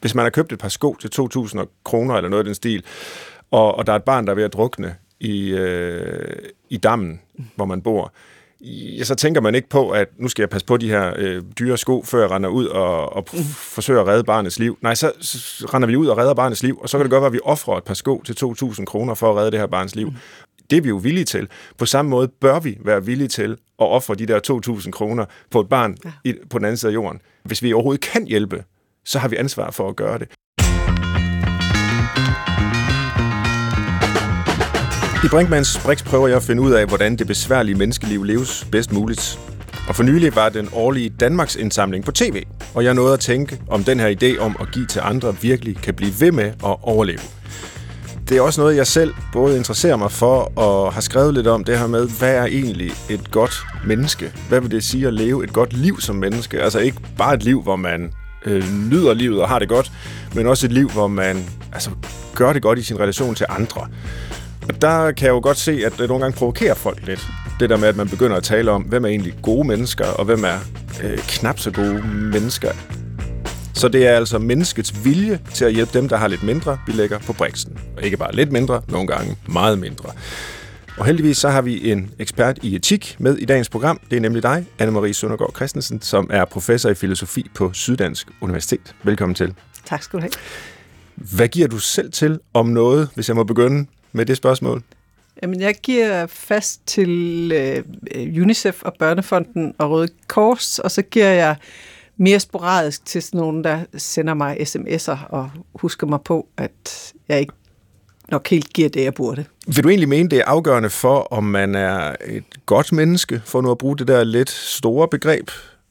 Hvis man har købt et par sko til 2.000 kroner eller noget af den stil, og der er et barn, der er ved at drukne i dammen, hvor man bor, så tænker man ikke på, at nu skal jeg passe på de her dyre sko, før jeg render ud og forsøger at redde barnets liv. Nej, så render vi ud og redder barnets liv, og så kan det godt være, at vi offrer et par sko til 2.000 kroner for at redde det her barns liv. Det er vi jo villige til. På samme måde bør vi være villige til at ofre de der 2.000 kroner på et barn på den anden side af jorden. Hvis vi overhovedet kan hjælpe, så har vi ansvar for at gøre det. I Brinkmanns Brix prøver jeg at finde ud af, hvordan det besværlige menneskeliv leves bedst muligt. Og for nylig var den årlige Danmarks indsamling på tv, og jeg nåede at tænke, om den her idé om at give til andre virkelig kan blive ved med at overleve. Det er også noget, jeg selv både interesserer mig for og har skrevet lidt om, det her med, hvad er egentlig et godt menneske? Hvad vil det sige at leve et godt liv som menneske? Altså ikke bare et liv, hvor man nyder livet og har det godt, men også et liv, hvor man gør det godt i sin relation til andre. Og der kan jeg jo godt se, at det nogle gange provokerer folk lidt. Det der med, at man begynder at tale om, hvem er egentlig gode mennesker, og hvem er knap så gode mennesker. Så det er altså menneskets vilje til at hjælpe dem, der har lidt mindre, vi lægger på briksen. Og ikke bare lidt mindre, nogle gange meget mindre. Og heldigvis så har vi en ekspert i etik med i dagens program. Det er nemlig dig, Anne-Marie Søndergaard Christensen, som er professor i filosofi på Syddansk Universitet. Velkommen til. Tak skal du have. Hvad giver du selv til om noget, hvis jeg må begynde med det spørgsmål? Jamen, jeg giver fast til UNICEF og Børnefonden og Røde Kors, og så giver jeg mere sporadisk til sådan nogen, der sender mig sms'er og husker mig på, at jeg ikke nok helt giver det, jeg burde. Vil du egentlig mene, det er afgørende for, om man er et godt menneske, for nu at bruge det der lidt store begreb,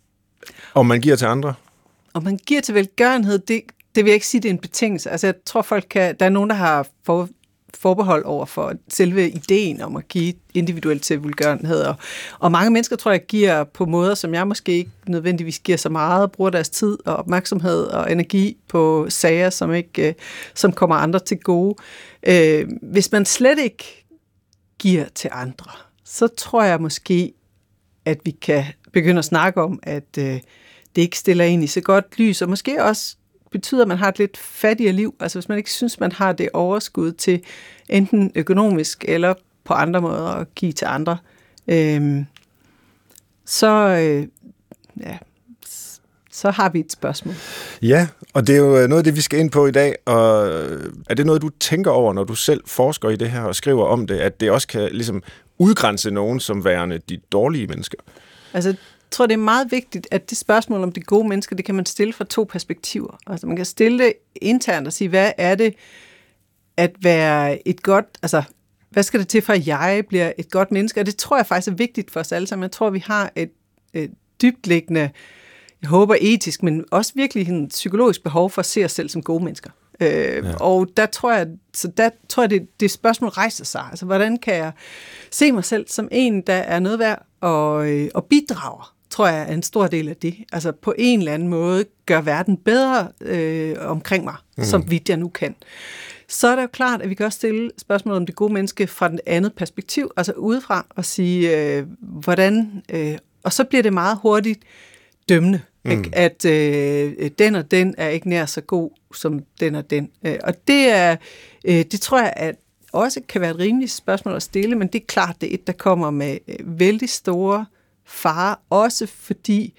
om man giver til andre? Om man giver til velgørenhed, det vil jeg ikke sige, det er en betingelse. Altså, jeg tror, der er nogen, der har forbehold over for selve ideen om at give individuelt til velgørenhed. Og mange mennesker, tror jeg, giver på måder, som jeg måske ikke nødvendigvis giver så meget, bruger deres tid og opmærksomhed og energi på sager, som kommer andre til gode. Hvis man slet ikke giver til andre, så tror jeg måske, at vi kan begynde at snakke om, at det ikke stiller en i så godt lys, og måske også betyder, at man har et lidt fattigere liv. Altså hvis man ikke synes, man har det overskud til enten økonomisk eller på andre måder at give til andre, så har vi et spørgsmål. Ja, og det er jo noget af det, vi skal ind på i dag. Og er det noget, du tænker over, når du selv forsker i det her og skriver om det, at det også kan ligesom udgrænse nogen som værende de dårlige mennesker? Altså, jeg tror, det er meget vigtigt, at det spørgsmål om de gode mennesker, det kan man stille fra to perspektiver. Altså, man kan stille det internt og sige, hvad er det at være et godt, altså, hvad skal det til for, at jeg bliver et godt menneske? Og det tror jeg faktisk er vigtigt for os alle sammen. Jeg tror, vi har et dybtliggende, jeg håber etisk, men også virkelig en psykologisk behov for at se os selv som gode mennesker. Og der tror jeg, det spørgsmål rejser sig. Altså, hvordan kan jeg se mig selv som en, der er noget værd og bidrager, tror jeg er en stor del af det. Altså på en eller anden måde gør verden bedre omkring mig, som vidt jeg nu kan. Så er det jo klart, at vi kan også stille spørgsmål om det gode menneske fra den andet perspektiv, altså udefra, og sige, hvordan, og så bliver det meget hurtigt dømmende, at den og den er ikke nær så god som den og den. Og det tror jeg, at også kan være et rimeligt spørgsmål at stille, men det er klart, det er et, der kommer med vældig store farer, også fordi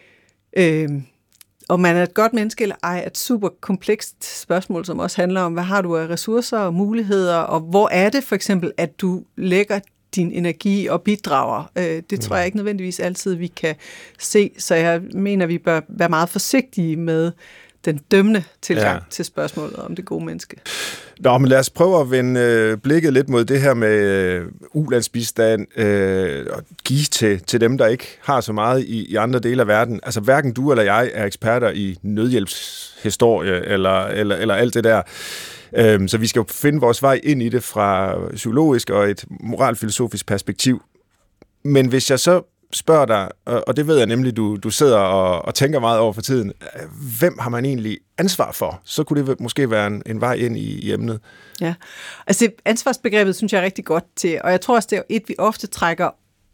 om man er et godt menneske eller ej, er et super komplekst spørgsmål, som også handler om, hvad har du af ressourcer og muligheder, og hvor er det for eksempel, at du lægger din energi og bidrager. Det tror jeg ikke nødvendigvis altid, vi kan se, så jeg mener, vi bør være meget forsigtige med den dømmende tilgang til spørgsmålet om det gode menneske. Nå, men lad os prøve at vende blikket lidt mod det her med ulandsbistand og give til dem, der ikke har så meget i andre dele af verden. Altså hverken du eller jeg er eksperter i nødhjælpshistorie eller alt det der. Så vi skal jo finde vores vej ind i det fra psykologisk og et moralfilosofisk perspektiv. Men hvis jeg så spørger dig, og det ved jeg nemlig, du sidder og tænker meget over for tiden, hvem har man egentlig ansvar for? Så kunne det måske være en vej ind i emnet. Ja, altså ansvarsbegrebet synes jeg er rigtig godt til, og jeg tror også, det er et, vi ofte trækker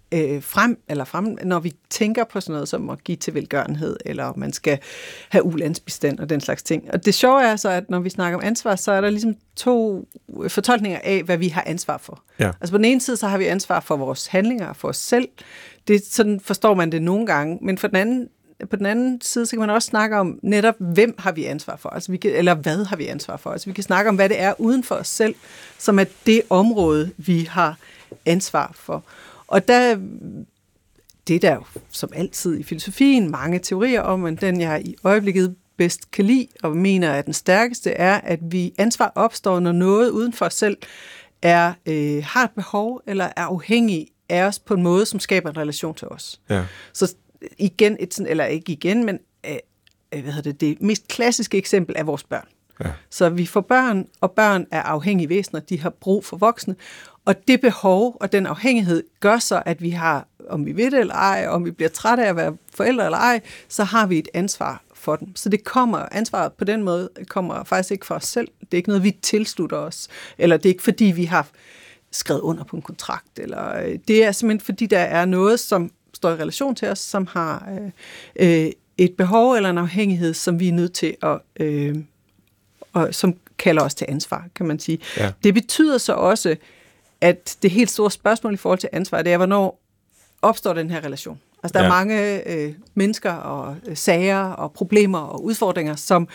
frem, når vi tænker på sådan noget som at give til velgørenhed, eller man skal have ulandsbistand og den slags ting. Og det sjove er så, at når vi snakker om ansvar, så er der ligesom 2 fortolkninger af, hvad vi har ansvar for. Ja. Altså på den ene side, så har vi ansvar for vores handlinger, for os selv. Sådan forstår man det nogle gange, men på den anden side, så kan man også snakke om netop, hvem har vi ansvar for, altså eller hvad har vi ansvar for. Altså vi kan snakke om, hvad det er uden for os selv, som er det område, vi har ansvar for. Og det er der jo som altid i filosofien mange teorier om, men den jeg i øjeblikket bedst kan lide, og mener, at den stærkeste er, at ansvar opstår, når noget uden for os selv har et behov, eller er afhængig af os på en måde, som skaber en relation til os. Ja. Så igen, men det mest klassiske eksempel er vores børn. Ja. Så vi får børn, og børn er afhængige væsener, de har brug for voksne, og det behov og den afhængighed gør så, at vi har, om vi ved det eller ej, om vi bliver trætte af at være forældre eller ej, så har vi et ansvar for dem. Så ansvaret på den måde kommer faktisk ikke fra os selv. Det er ikke noget, vi tilslutter os, eller det er ikke fordi, vi har skrevet under på en kontrakt, eller det er simpelthen fordi, der er noget, som står i relation til os, som har et behov eller en afhængighed, som vi er nødt til og som kalder os til ansvar, kan man sige. Ja. Det betyder så også, at det helt store spørgsmål i forhold til ansvar, det er, hvornår opstår den her relation? Altså, der er mange mennesker og sager og problemer og udfordringer, som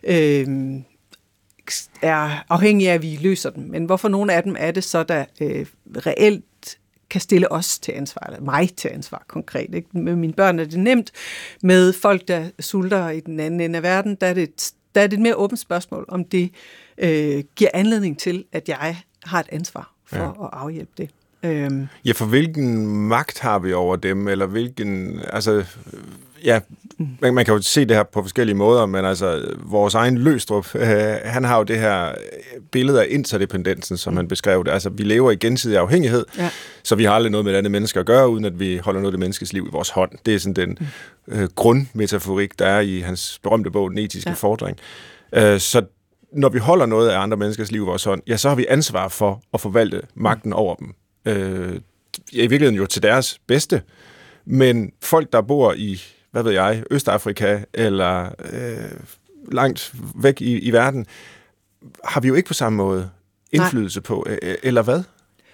er afhængige af, at vi løser dem. Men hvorfor nogle af dem er det så, der reelt kan stille os til ansvar, eller mig til ansvar konkret. Ikke? Med mine børn er det nemt. Med folk, der sulter i den anden ende af verden, der er det et mere åbent spørgsmål, om det giver anledning til, at jeg har et ansvar for at afhjælpe det. Ja, for hvilken magt har vi over dem, eller hvilken, altså, ja, man kan jo se det her på forskellige måder, men altså, vores egen Løgstrup, han har jo det her billede af interdependensen, som han beskrev det. Altså, vi lever i gensidig afhængighed, så vi har aldrig noget med et andet menneske at gøre, uden at vi holder noget af det menneskes liv i vores hånd. Det er sådan den grundmetaforik, der er i hans berømte bog, Den etiske fordring. Så når vi holder noget af andre menneskers liv i vores hånd, ja, så har vi ansvar for at forvalte magten over dem. I virkeligheden jo til deres bedste, men folk, der bor i, hvad ved jeg, Østafrika eller langt væk i verden, har vi jo ikke på samme måde indflydelse på, eller hvad?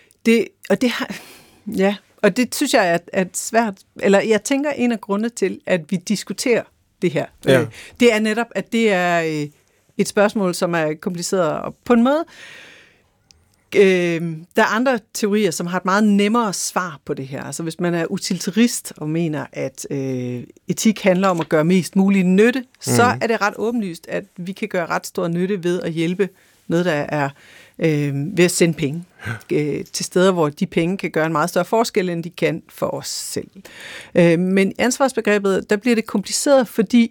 Og det synes jeg er svært, eller jeg tænker en af grundene til, at vi diskuterer det her. Det er netop, at det er et spørgsmål, som er kompliceret, og på en måde der er andre teorier, som har et meget nemmere svar på det her. Altså hvis man er utilitarist og mener, at etik handler om at gøre mest mulig nytte, så er det ret åbenlyst, at vi kan gøre ret stor nytte ved at hjælpe noget, der er ved at sende penge til steder, hvor de penge kan gøre en meget større forskel, end de kan for os selv. Men ansvarsbegrebet, der bliver det kompliceret, fordi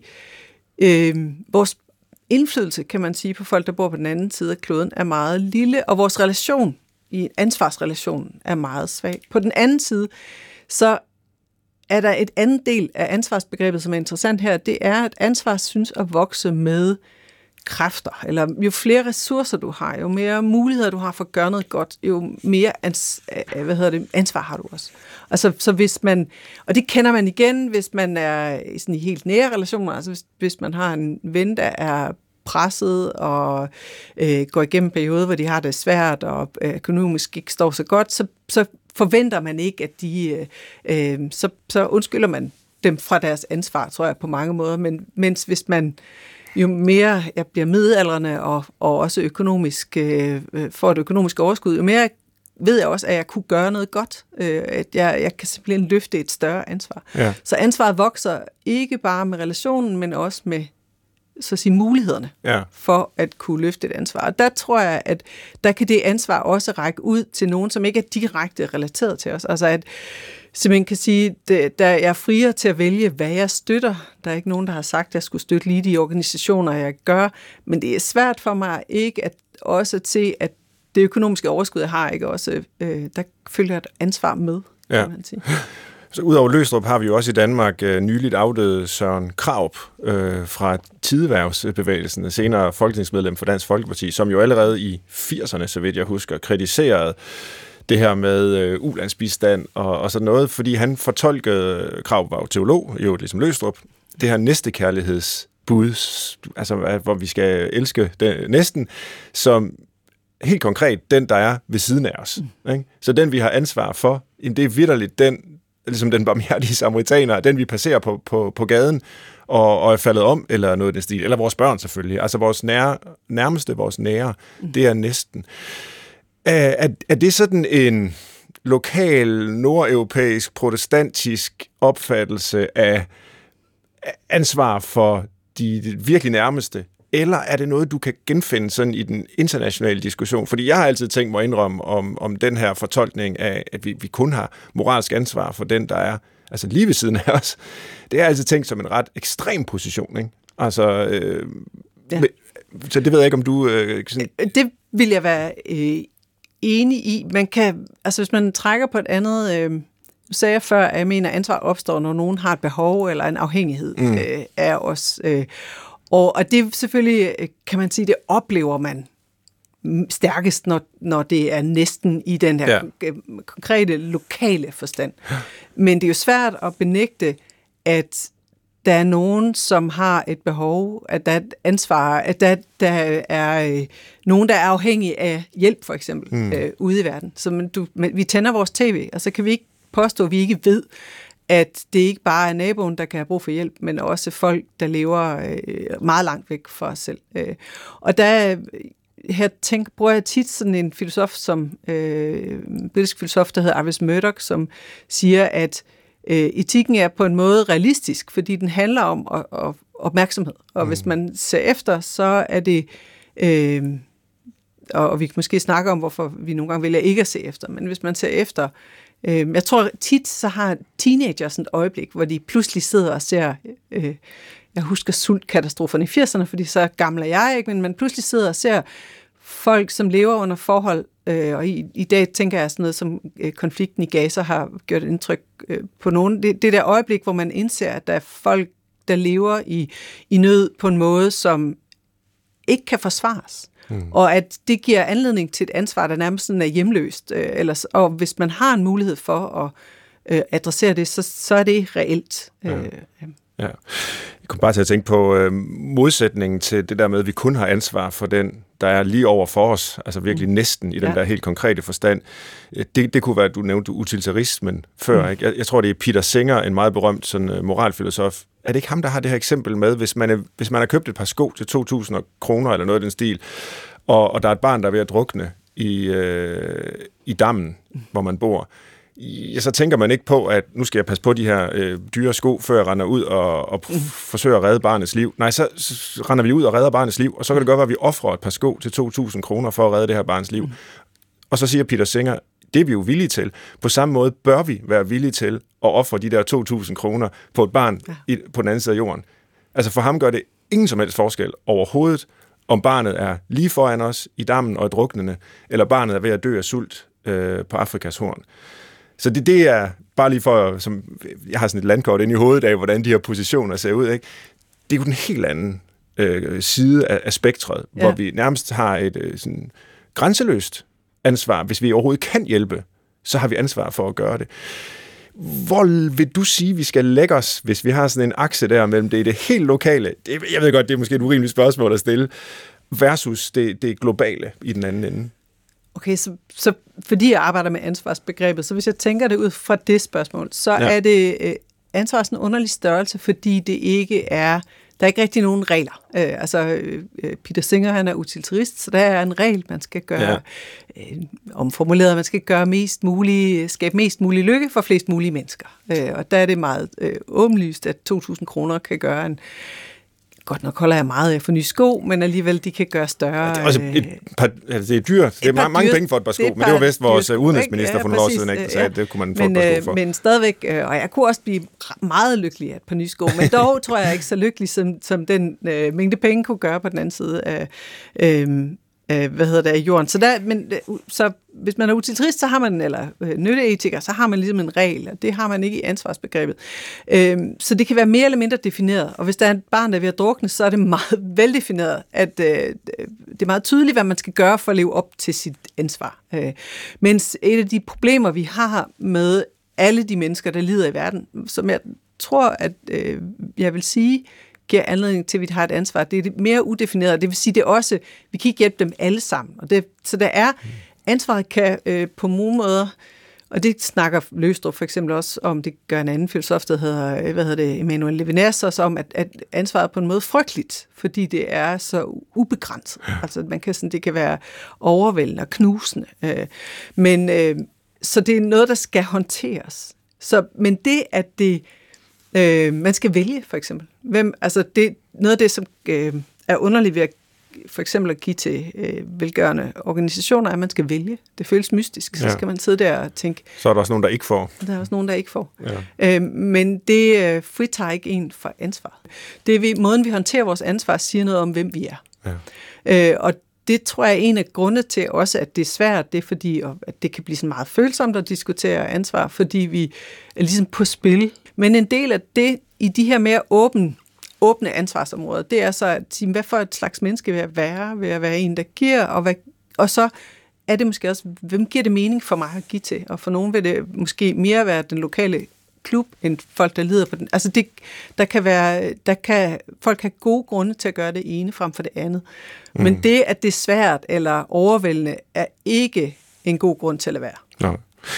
vores indflydelse, kan man sige, på folk, der bor på den anden side af kloden, er meget lille, og vores relation, i ansvarsrelationen, er meget svag. På den anden side, så er der et andet del af ansvarsbegrebet, som er interessant her, det er, at ansvar synes at vokse med kræfter, eller jo flere ressourcer du har, jo mere muligheder du har for at gøre noget godt, jo mere ansvar har du også. Altså, så hvis man, og det kender man igen, hvis man er sådan i helt nære relationer, altså hvis man har en ven, der er presset og går igennem perioder, hvor de har det svært og økonomisk ikke står så godt, så forventer man ikke, at de, så undskylder man dem fra deres ansvar, tror jeg, på mange måder, men mens hvis man jo mere jeg bliver midaldrende og også økonomisk, får et økonomisk overskud, jo mere ved jeg også, at jeg kunne gøre noget godt. At jeg kan simpelthen løfte et større ansvar. Ja. Så ansvaret vokser ikke bare med relationen, men også med så at sige, mulighederne for at kunne løfte et ansvar. Og der tror jeg, at der kan det ansvar også række ud til nogen, som ikke er direkte relateret til os. Altså at simpelthen kan sige, at jeg er friere til at vælge, hvad jeg støtter. Der er ikke nogen, der har sagt, at jeg skulle støtte lige de organisationer, jeg gør. Men det er svært for mig ikke at også at se, at det økonomiske overskud, jeg har, ikke også, der følger et ansvar med, kan man sige. Så udover Løgstrup har vi jo også i Danmark nyligt afdøde Søren Krarup fra Tidehvervsbevægelsen, senere folketingsmedlem for Dansk Folkeparti, som jo allerede i 80'erne, så vidt jeg husker, kritiserede det her med ulandsbistand og sådan noget, fordi han fortolkede, Krag var jo teolog, jo ligesom Løgstrup, det her næstekærlighedsbud, altså hvor vi skal elske den næsten, som helt konkret den, der er ved siden af os. Ikke? Så den, vi har ansvar for, det er vitterligt den, ligesom den barmhjertige samaritaner, den vi passerer på gaden, og er faldet om, eller noget af den stil, eller vores børn selvfølgelig, altså vores nærmeste, vores nære, det er næsten. Er det sådan en lokal, nordeuropæisk, protestantisk opfattelse af ansvar for de virkelig nærmeste, eller er det noget, du kan genfinde sådan i den internationale diskussion? Fordi jeg har altid tænkt mig at indrømme om den her fortolkning af, at vi kun har moralsk ansvar for den, der er altså lige ved siden af os. Det er altid tænkt som en ret ekstrem position, ikke? Altså, ja. Så det ved jeg ikke, om du... Sådan... Det vil jeg være enig i. Man kan, altså hvis man trækker på et andet... Du sagde før, at jeg mener, at ansvar opstår, når nogen har et behov eller en afhængighed af os. Og det selvfølgelig, kan man sige, det oplever man stærkest, når det er næsten i den her konkrete, lokale forstand. Men det er jo svært at benægte, at der er nogen, som har et behov, at der er et ansvar, at der er nogen, der er afhængige af hjælp, for eksempel, ude i verden. Så vi tænder vores tv, og så kan vi ikke påstå, at vi ikke ved, at det ikke bare er naboen, der kan have brug for hjælp, men også folk, der lever meget langt væk fra os selv. Og der bruger jeg tit sådan en filosof, britisk filosof, der hedder Arvis Murdoch, som siger, at etikken er på en måde realistisk, fordi den handler om opmærksomhed. Og hvis man ser efter, så er det... og vi kan måske snakke om, hvorfor vi nogle gange vælger ikke at se efter, men hvis man ser efter... Jeg tror tit, så har teenagers sådan et øjeblik, hvor de pludselig sidder og ser... jeg husker sultkatastroferne i 80'erne, fordi så gammel er jeg ikke, men man pludselig sidder og ser folk, som lever under forhold, og i dag tænker jeg sådan noget som konflikten i Gaza har gjort indtryk på nogen. Det der øjeblik, hvor man indser, at der er folk, der lever i nød på en måde, som ikke kan forsvares. Og at det giver anledning til et ansvar, der nærmest sådan er hjemløst. Og hvis man har en mulighed for at adressere det, så er det reelt. Ja. Jeg kom bare til at tænke på modsætningen til det der med, at vi kun har ansvar for den, der er lige over for os, altså virkelig næsten i den der helt konkrete forstand. Det kunne være, at du nævnte utilitarismen før. Ikke? Jeg tror, det er Peter Singer, en meget berømt sådan, moralfilosof. Er det ikke ham, der har det her eksempel med, hvis man har købt et par sko til 2.000 kroner eller noget af den stil, og der er et barn, der er ved at drukne i dammen, hvor man bor, så tænker man ikke på, at nu skal jeg passe på de her dyre sko, før jeg render ud og forsøger at redde barnets liv. Nej, så render vi ud og redder barnets liv, og så kan det godt være, at vi offrer et par sko til 2.000 kroner for at redde det her barns liv. Og så siger Peter Singer, det er vi jo villige til. På samme måde bør vi være villige til at ofre de der 2.000 kroner på et barn på den anden side af jorden. Altså for ham gør det ingen som helst forskel overhovedet, om barnet er lige foran os i dammen og er druknende, eller barnet er ved at dø af sult på Afrikas Horn. Så det er bare lige for, som jeg har sådan et landkort inde i hovedet af, hvordan de her positioner ser ud, ikke? Det er jo den helt anden side af spektret, hvor vi nærmest har et sådan grænseløst ansvar. Hvis vi overhovedet kan hjælpe, så har vi ansvar for at gøre det. Hvor vil du sige, vi skal lægge os, hvis vi har sådan en akse der mellem det helt lokale, jeg ved godt, det er måske et urimeligt spørgsmål at stille, versus det globale i den anden ende? Okay, så fordi jeg arbejder med ansvarsbegrebet, så hvis jeg tænker det ud fra det spørgsmål, så er det ansvar sådan en underlig størrelse, fordi det ikke er, der er ikke rigtig nogen regler. Peter Singer, han er utilitarist, så der er en regel, man skal gøre omformuleret, man skal gøre skabe mest mulig lykke for flest mulige mennesker. Og der er det meget åbenlyst, at 2.000 kroner kan gøre en... Godt nok holder jeg meget af for nye sko, men alligevel de kan gøre større... Det er dyrt. Det er mange penge for et par sko, men det var vist vores udenrigsminister for nogle år siden, der sagde, at det kunne man få et par sko for. Men stadigvæk, og jeg kunne også blive meget lykkelig af et par nye sko, men dog tror jeg ikke så lykkelig, som den mængde penge kunne gøre på den anden side af... jorden. Så hvis man er utilitarist, så har man, eller nytteetiker, så har man ligesom en regel, og det har man ikke i ansvarsbegrebet. Så det kan være mere eller mindre defineret, og hvis der er et barn, der er ved at drukne, så er det meget veldefineret, at det er meget tydeligt, hvad man skal gøre for at leve op til sit ansvar. Mens et af de problemer, vi har med alle de mennesker, der lider i verden, som jeg tror, at jeg vil sige, giver anledning til, at vi har et ansvar. Det er det mere udefineret. Det vil sige, det er også, vi kan ikke hjælpe dem alle sammen. Så der er, ansvaret kan på nogle måder, og det snakker Løgstrup for eksempel også om, det gør en anden filosof, der hedder Emmanuel Levinas, også om, at ansvaret på en måde frygteligt, fordi det er så ubegrænset. Altså, det kan være overvældende og knusende. Så det er noget, der skal håndteres. Men det, at man skal vælge, for eksempel. Det noget af det, som er underligt ved for eksempel at give til velgørende organisationer, er, at man skal vælge. Det føles mystisk. Så skal man sidde der og tænke... Så er der også nogen, der ikke får. Der er også nogen, der ikke får. Ja. Men det fritager ikke en for ansvar. Måden, vi håndterer vores ansvar, siger noget om, hvem vi er. Ja. Og det tror jeg er en af grunde til også, at det er svært. Det er fordi, at det kan blive sådan meget følsomt at diskutere ansvar, fordi vi er ligesom på spil. Men en del af det, i de her mere åbne ansvarsområder, det er så at sige, hvad for et slags menneske vil jeg være? Vil jeg være en, der giver? Og så er det måske også, hvem giver det mening for mig at give til? Og for nogen vil det måske mere være den lokale klub, end folk, der lider på den. Altså folk have gode grunde til at gøre det ene frem for det andet. Men det, at det er svært eller overvældende, er ikke en god grund til at være. Nej.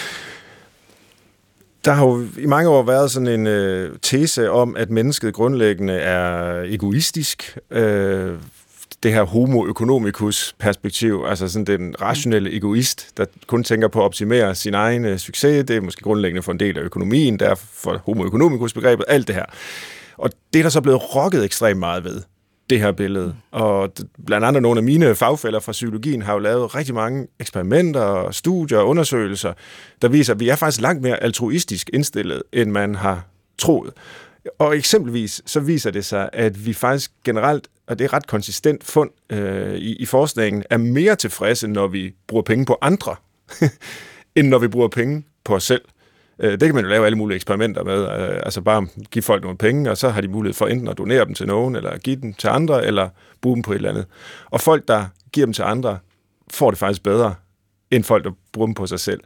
Der har jo i mange år været sådan en tese om, at mennesket grundlæggende er egoistisk. Det her homo economicus perspektiv, altså sådan den rationelle egoist, der kun tænker på at optimere sin egen succes, det er måske grundlæggende for en del af økonomien, derfor homo economicus begrebet, alt det her. Og det er der så blevet rokket ekstremt meget ved, det her billede. Og blandt andet nogle af mine fagfæller fra psykologien har jo lavet rigtig mange eksperimenter, studier og undersøgelser, der viser, at vi er faktisk langt mere altruistisk indstillet, end man har troet. Og eksempelvis så viser det sig, at vi faktisk generelt, og det er ret konsistent fund i forskningen, er mere tilfredse, når vi bruger penge på andre, end når vi bruger penge på os selv. Det kan man jo lave alle mulige eksperimenter med, altså bare give folk nogle penge, og så har de mulighed for enten at donere dem til nogen, eller give dem til andre, eller bruge dem på et eller andet. Og folk, der giver dem til andre, får det faktisk bedre, end folk, der bruger dem på sig selv.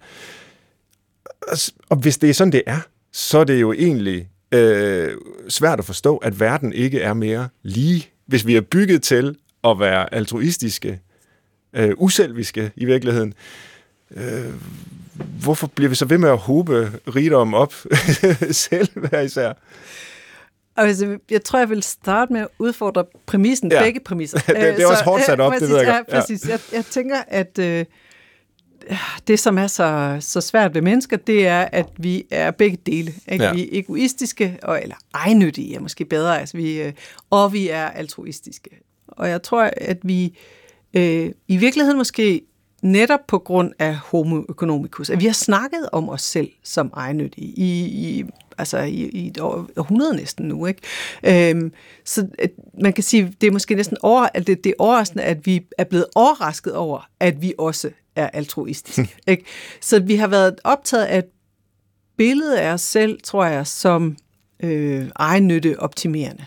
Og hvis det er sådan, det er, så er det jo egentlig svært at forstå, at verden ikke er mere lige. Hvis vi er bygget til at være altruistiske, uselviske i virkeligheden, hvorfor bliver vi så ved med at hobe rigdom op selv hver især? Altså, jeg tror, jeg vil starte med at udfordre præmissen, begge præmisser. Det er også hårdt sat op, det ved jeg godt. Ja, præcis. Jeg tænker, at det, som er så svært ved mennesker, det er, at vi er begge dele. Ikke? Ja. Vi er egoistiske, eller egennyttige er måske bedre, altså og vi er altruistiske. Og jeg tror, at vi i virkeligheden måske netop på grund af homo economicus, at vi har snakket om os selv som egennyttige i et århundrede næsten nu, ikke? Så man kan sige, det er måske næsten det er overraskende, at vi er blevet overrasket over, at vi også er altruistiske, ikke? Så vi har været optaget af et billede af os selv, tror jeg, som egennytte optimerende.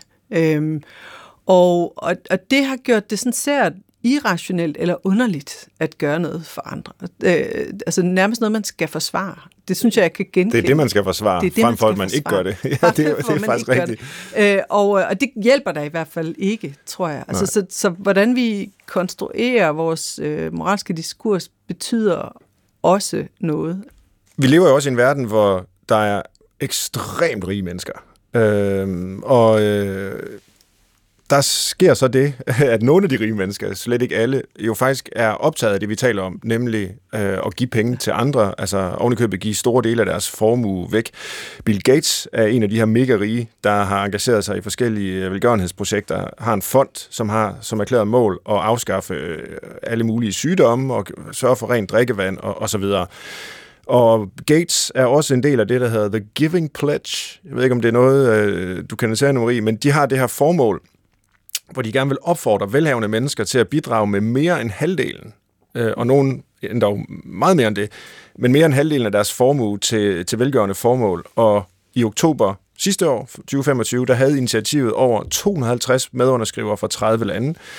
Og det har gjort det sådan sært irrationelt eller underligt at gøre noget for andre. Altså nærmest noget, man skal forsvare. Det synes jeg kan genkende. Det er det, man skal forsvare, frem for at man ikke gør det. Ja, det er faktisk rigtigt. Og det hjælper da i hvert fald ikke, tror jeg. Altså, så hvordan vi konstruerer vores moralske diskurs, betyder også noget. Vi lever jo også i en verden, hvor der er ekstremt rige mennesker. Der sker så det, at nogle af de rige mennesker, slet ikke alle, jo faktisk er optaget af det, vi taler om, nemlig at give penge til andre, altså ovenikøbet give store dele af deres formue væk. Bill Gates er en af de her mega rige, der har engageret sig i forskellige velgørenhedsprojekter, har en fond, som har som erklæret mål at afskaffe alle mulige sygdomme og sørge for rent drikkevand og så videre. Og Gates er også en del af det, der hedder The Giving Pledge. Jeg ved ikke, om det er noget, du kender til, Marie, men de har det her formål, hvor de gerne vil opfordre velhavende mennesker til at bidrage med mere end halvdelen, og nogen endda meget mere end det, men mere end halvdelen af deres formue til velgørende formål. Og i oktober sidste år, 2025, der havde initiativet over 250 medunderskrivere fra 30 lande.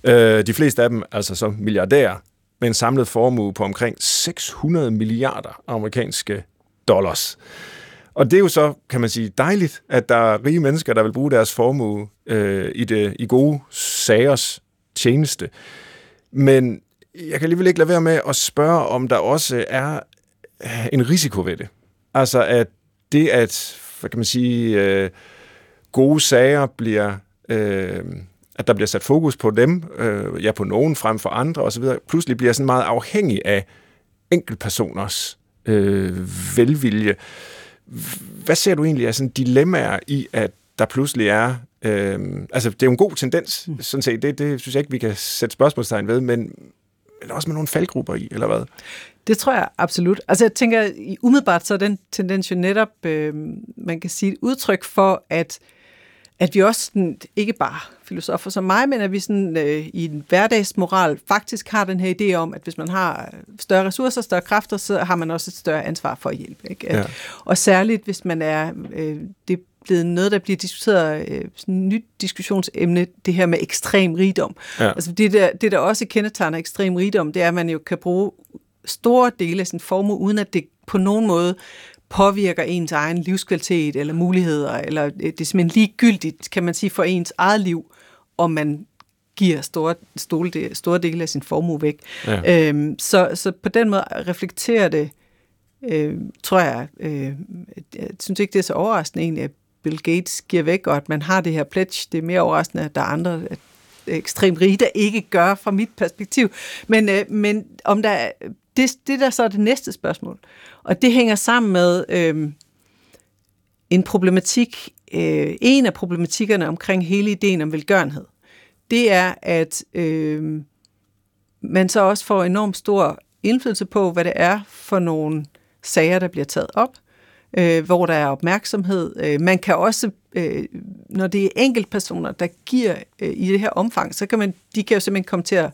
De fleste af dem altså som milliardærer med en samlet formue på omkring 600 milliarder amerikanske dollars. Og det er jo så, kan man sige, dejligt, at der er rige mennesker, der vil bruge deres formue i gode sagers tjeneste. Men jeg kan alligevel ikke lade være med at spørge, om der også er en risiko ved det. Altså at det, at, hvad kan man sige, gode sager bliver, at der bliver sat fokus på dem, på nogen frem for andre osv., pludselig bliver sådan meget afhængig af enkeltpersoners velvilje. Hvad ser du egentlig af sådan dilemmaer i, at der pludselig er... altså, det er jo en god tendens, sådan set. Det synes jeg ikke, vi kan sætte spørgsmålstegn ved, men også med nogle faldgrupper i, eller hvad? Det tror jeg absolut. Altså, jeg tænker, umiddelbart så er den tendens jo netop, man kan sige, et udtryk for, at vi også sådan, ikke bare filosofer som mig, men at vi sådan, i en hverdagsmoral faktisk har den her idé om, at hvis man har større ressourcer, større kræfter, så har man også et større ansvar for at hjælpe. Ikke? Ja. Og særligt, hvis man er... det er blevet noget, der bliver diskuteret, sådan et nyt diskussionsemne, det her med ekstrem rigdom. Ja. Altså det, der også kendetegner ekstrem rigdom, det er, at man jo kan bruge store dele af sin formue, uden at det på nogen måde påvirker ens egen livskvalitet eller muligheder, eller det er simpelthen ligegyldigt, kan man sige, for ens eget liv, om man giver store dele af sin formue væk. Ja. Så på den måde reflekterer det, tror jeg, jeg synes ikke, det er så overraskende egentlig, at Bill Gates giver væk, og at man har det her pledge. Det er mere overraskende, at der er andre ekstremt rige, der ikke gør fra mit perspektiv. Men om der det der så er det næste spørgsmål. Og det hænger sammen med en problematik, en af problematikkerne omkring hele ideen om velgørenhed. Det er, at man så også får enormt stor indflydelse på, hvad det er for nogle sager, der bliver taget op, hvor der er opmærksomhed. Man kan også, når det er enkeltpersoner, der giver i det her omfang, så kan de kan jo simpelthen komme til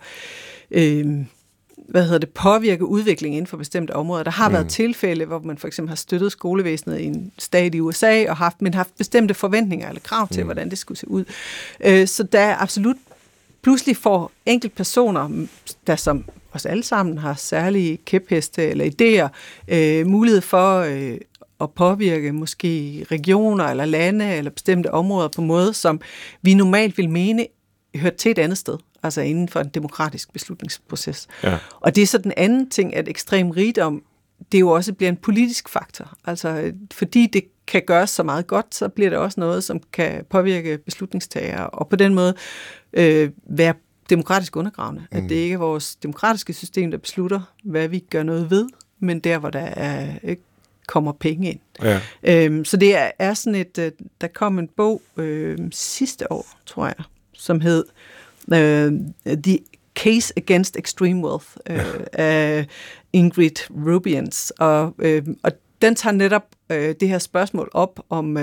at påvirke udviklingen inden for bestemte områder. Der har været tilfælde, hvor man for eksempel har støttet skolevæsenet i en stat i USA, og haft bestemte forventninger eller krav til, hvordan det skulle se ud. Så der er absolut pludselig får enkeltpersoner, der som os alle sammen har særlige kæpheste eller idéer, mulighed for at påvirke måske regioner eller lande eller bestemte områder på en måde, som vi normalt vil mene hører til et andet sted, altså inden for en demokratisk beslutningsproces. Ja. Og det er så den anden ting, at ekstrem rigdom, det jo også bliver en politisk faktor. Altså fordi det kan gøres så meget godt, så bliver det også noget, som kan påvirke beslutningstagere, og på den måde være demokratisk undergravende. At det ikke er vores demokratiske system, der beslutter, hvad vi gør noget ved, men der, hvor der kommer penge ind. Ja. Så det er sådan et... Der kom en bog sidste år, tror jeg, som hed The Case Against Extreme Wealth af Ingrid Rubians. Og den tager netop det her spørgsmål op om...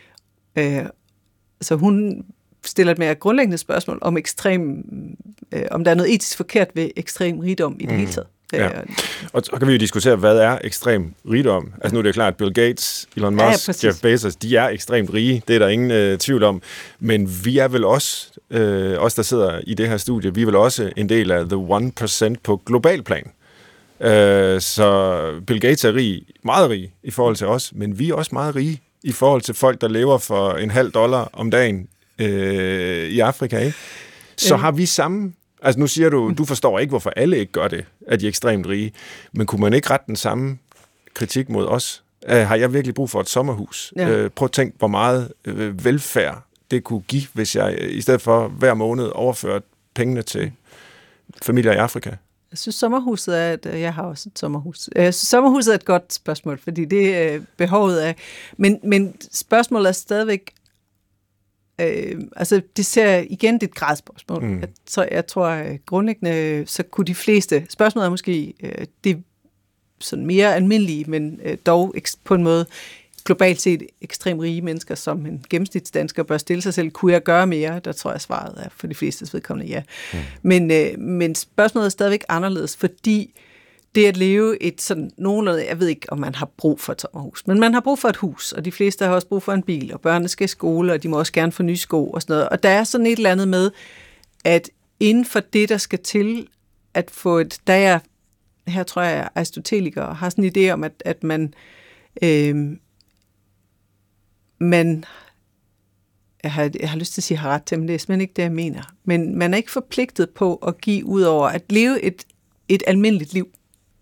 så hun stiller et mere grundlæggende spørgsmål om om der er noget etisk forkert ved ekstrem rigdom i det hele taget. Ja. Og så kan vi jo diskutere, hvad er ekstrem rigdom? Altså nu er det jo klart, at Bill Gates, Elon Musk, Jeff Bezos, de er ekstremt rige. Det er der ingen tvivl om. Men vi er vel også, os der sidder i det her studie, vi er vel også en del af the 1% på global plan. Så Bill Gates er rig, meget rig i forhold til os, men vi er også meget rige i forhold til folk, der lever for $0,50 om dagen i Afrika, ikke? Så har vi samme... Altså nu siger du forstår ikke, hvorfor alle ikke gør det, at de er ekstremt rige, men kunne man ikke rette den samme kritik mod os? Har jeg virkelig brug for et sommerhus? Ja. Prøv at tænke, hvor meget velfærd det kunne give, hvis jeg i stedet for hver måned overførte pengene til familier i Afrika. Jeg synes, sommerhuset er jeg har også et sommerhus. Jeg synes, sommerhuset er et godt spørgsmål, fordi det er behovet af. Men spørgsmålet er stadigvæk, altså det ser igen det er et gradsspørgsmål. Jeg tror grundlæggende, så kunne de fleste, spørgsmålet er måske det sådan mere almindelige, men dog på en måde globalt set ekstremt rige mennesker, som en gennemsnitsdansker bør stille sig selv. Kunne jeg gøre mere? Der tror jeg, svaret er for de flestes vedkommende ja. Men spørgsmålet er stadigvæk anderledes, fordi det at leve et sådan nogenlunde, jeg ved ikke, om man har brug for et sommerhus, men man har brug for et hus, og de fleste har også brug for en bil, og børnene skal i skole, og de må også gerne få nye sko og sådan noget. Og der er sådan et eller andet med, at inden for det, der skal til at få et... Her tror jeg, aristoteliker har sådan en idé om, at man jeg har lyst til at sige, har ret til, men det er simpelthen ikke det, jeg mener. Men man er ikke forpligtet på at give ud over at leve et almindeligt liv.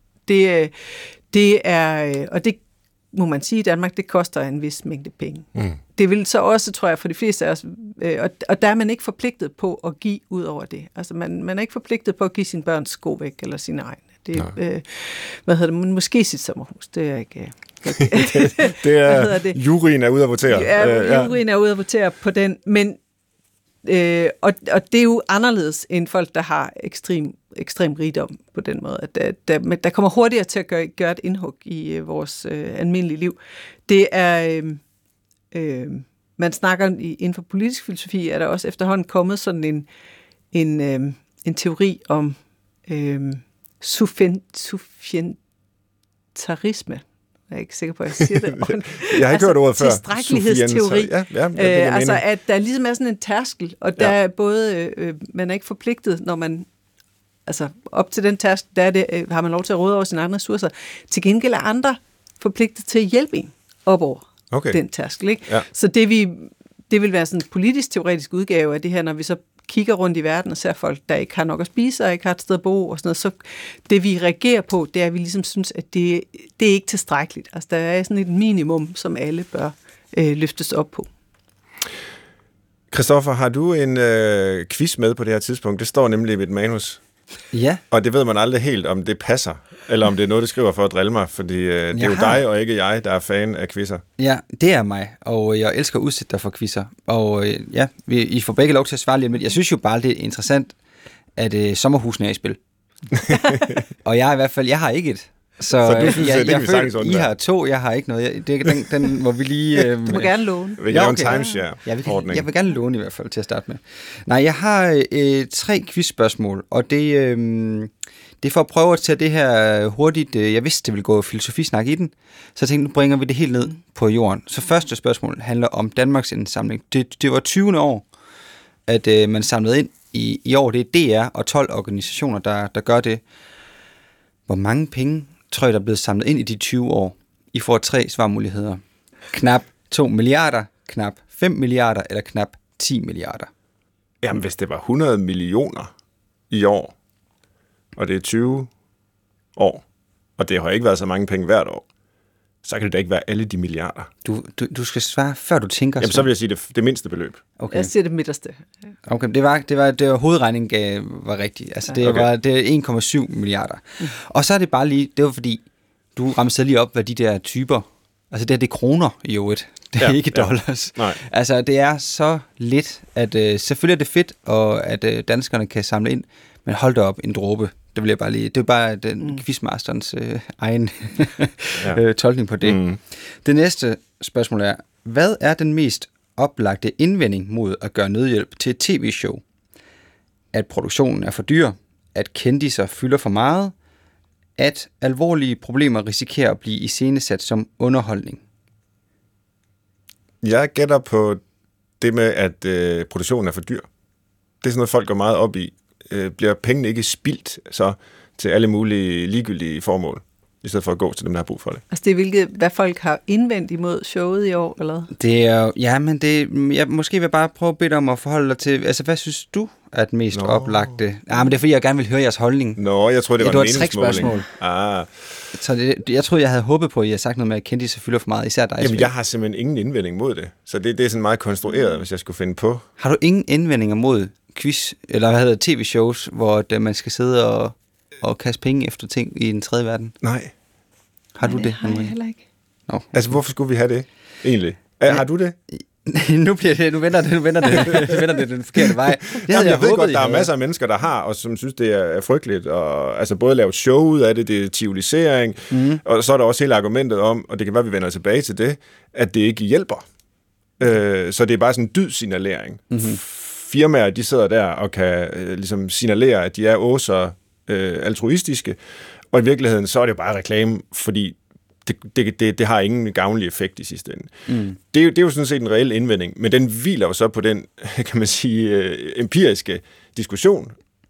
Det er, og det må man sige i Danmark, det koster en vis mængde penge. Mm. Det vil så også, tror jeg, for de fleste af os, og der er man ikke forpligtet på at give ud over det. Altså man er ikke forpligtet på at give sine børns sko væk, eller sine egne. Det, måske sit sommerhus, det er ikke... det er, juryen er ude at votere. Ja, juryen er ude at votere på den, men og det er jo anderledes end folk, der har ekstrem rigdom på den måde. At der kommer hurtigere til at gøre et indhug i vores almindelige liv. Det er... man snakker inden for politisk filosofi, er der også efterhånden kommet sådan en teori om suffientarisme. Jeg er ikke sikker på, at jeg siger det. Jeg har ikke hørt ordet før. Tilstrækkelighedsteori. Altså, at der ligesom er sådan en tærskel, og der er både, man er ikke forpligtet, når man, altså op til den tærskel, der er det, har man lov til at råde over sine egne ressourcer. Til gengæld er andre forpligtet til at hjælpe en op over den tærskel. Ikke? Ja. Så det vil være sådan en politisk-teoretisk udgave af det her, når vi så kigger rundt i verden og ser folk, der ikke har nok at spise og ikke har et sted at bo og sådan noget, så det vi reagerer på, det er, at vi ligesom synes, at det er ikke tilstrækkeligt. Altså der er sådan et minimum, som alle bør løftes op på. Christoffer, har du en quiz med på det her tidspunkt? Det står nemlig i mit manus. Ja. Og det ved man aldrig helt, om det passer, eller om det er noget, det skriver for at drille mig, fordi det er jo dig og ikke jeg, der er fan af quizzer. Ja, det er mig, og jeg elsker at udsætte dig for quizzer. Og ja, I får begge lov til at svare lidt med. Jeg synes jo bare, det er interessant, at sommerhusene er i spil. Og jeg har ikke et. Så du synes, jeg føler, I har 2, jeg har ikke noget. Den må vi lige... Du må gerne låne. Vi kan lave en timeshare-ordning. Jeg vil gerne låne i hvert fald til at starte med. Nej, jeg har 3 quizspørgsmål, og det er for at prøve at tage det her hurtigt. Jeg vidste, det ville gå filosofisnak i den, så jeg tænkte, nu bringer vi det helt ned på jorden. Så første spørgsmål handler om Danmarks indsamling. Det var 20. år, at man samlede ind i år. Det er DR og 12 organisationer, der gør det. Hvor mange penge tror jeg, der er blevet samlet ind i de 20 år? I får 3 svarmuligheder. Knap 2 milliarder, knap 5 milliarder eller knap 10 milliarder. Jamen, hvis det var 100 millioner i år, og det er 20 år, og det har ikke været så mange penge hvert år, så kan det da ikke være alle de milliarder. Du skal svare, før du tænker. Jamen, så vil jeg sige det mindste beløb. Okay. Jeg siger det midterste. Okay, det var hovedregningen var rigtigt. Altså, det er 1,7 milliarder. Og så er det bare lige, det var fordi, du ramte lige op, hvad de der typer, altså det er kroner i øvrigt. Det er ikke dollars. Nej. Altså, det er så lidt, at selvfølgelig er det fedt, og at danskerne kan samle ind, men hold da op en dråbe. Det vil jeg bare lige. Det er bare den quizmasterens egen tolkning på det. Mm. Det næste spørgsmål er, hvad er den mest oplagte indvending mod at gøre nødhjælp til et tv-show? At produktionen er for dyr, at kendiser fylder for meget, at alvorlige problemer risikerer at blive iscenesat som underholdning. Jeg gætter på det med, at produktionen er for dyr. Det er sådan noget, folk går meget op i. Bliver pengene ikke spildt så til alle mulige ligegyldige formål, i stedet for at gå til dem, der har brug for det? Altså det er hvad folk har indvendt imod showet i år, eller? Det er ja, men jeg måske vil bare prøve at bede dig om at forholde dig til, altså hvad synes du er den mest oplagte? Ja, men det er fordi, jeg gerne vil høre jeres holdning. Jeg tror det var en meningsmåling. Så jeg troede, jeg havde håbet på, at I havde sagt noget med, at kendte fylder for meget, især dig. Jamen, jeg har simpelthen ingen indvending mod det. Så det er sådan meget konstrueret, hvis jeg skulle finde på. Har du ingen indvendinger mod quiz, eller hvad hedder tv-shows, hvor man skal sidde og kaste penge efter ting i den tredje verden? Nej. Har du det? Nej, det har jeg heller ikke. No. Altså, hvorfor skulle vi have det, egentlig? Har du det? Nu vender det den forkerte vej. Jeg ved godt, der er masser af mennesker, der har, og som synes, det er frygteligt, og altså både lave et show ud af det er tivolisering, og så er der også hele argumentet om, og det kan være, vi vender tilbage til det, at det ikke hjælper. Så det er bare sådan en dydsignalering. Firmaer, de sidder der og kan ligesom signalere, at de er så altruistiske, og i virkeligheden, så er det jo bare reklame, fordi det har ingen gavnlig effekt i sidste ende. Det er jo sådan set en reel indvending, men den hviler jo så på den, kan man sige, empiriske diskussion,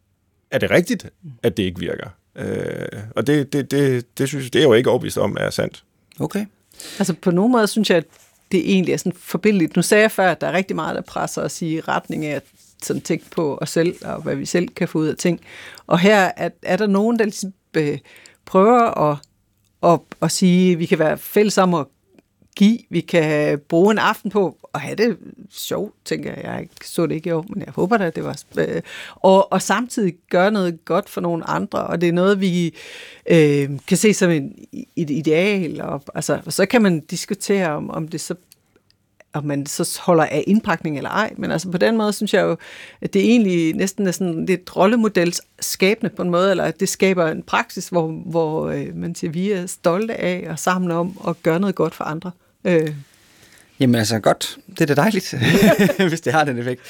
er det rigtigt, at det ikke virker? Og det synes jeg, det er jo ikke overbevist om, er sandt. Okay. Altså på nogen måde synes jeg, at det egentlig er sådan forbindeligt. Nu sagde jeg før, at der er rigtig meget, der presser os i retning af at sådan tænke på os selv, og hvad vi selv kan få ud af ting. Og her er der nogen, der ligesom prøver at sige, at vi kan være fælles om at give, vi kan bruge en aften på at have det sjovt, tænker jeg. Jeg så det ikke i år, men jeg håber da, det var. Og samtidig gøre noget godt for nogle andre, og det er noget, vi kan se som et ideal. Og så kan man diskutere, om det så, om man så holder af indpakning eller ej, men altså på den måde synes jeg jo, at det egentlig næsten er sådan lidt rollemodels skabende på en måde, eller at det skaber en praksis, hvor man siger, vi er stolte af og sammen om at gøre noget godt for andre. Jamen altså godt, det er da dejligt, hvis det har den effekt.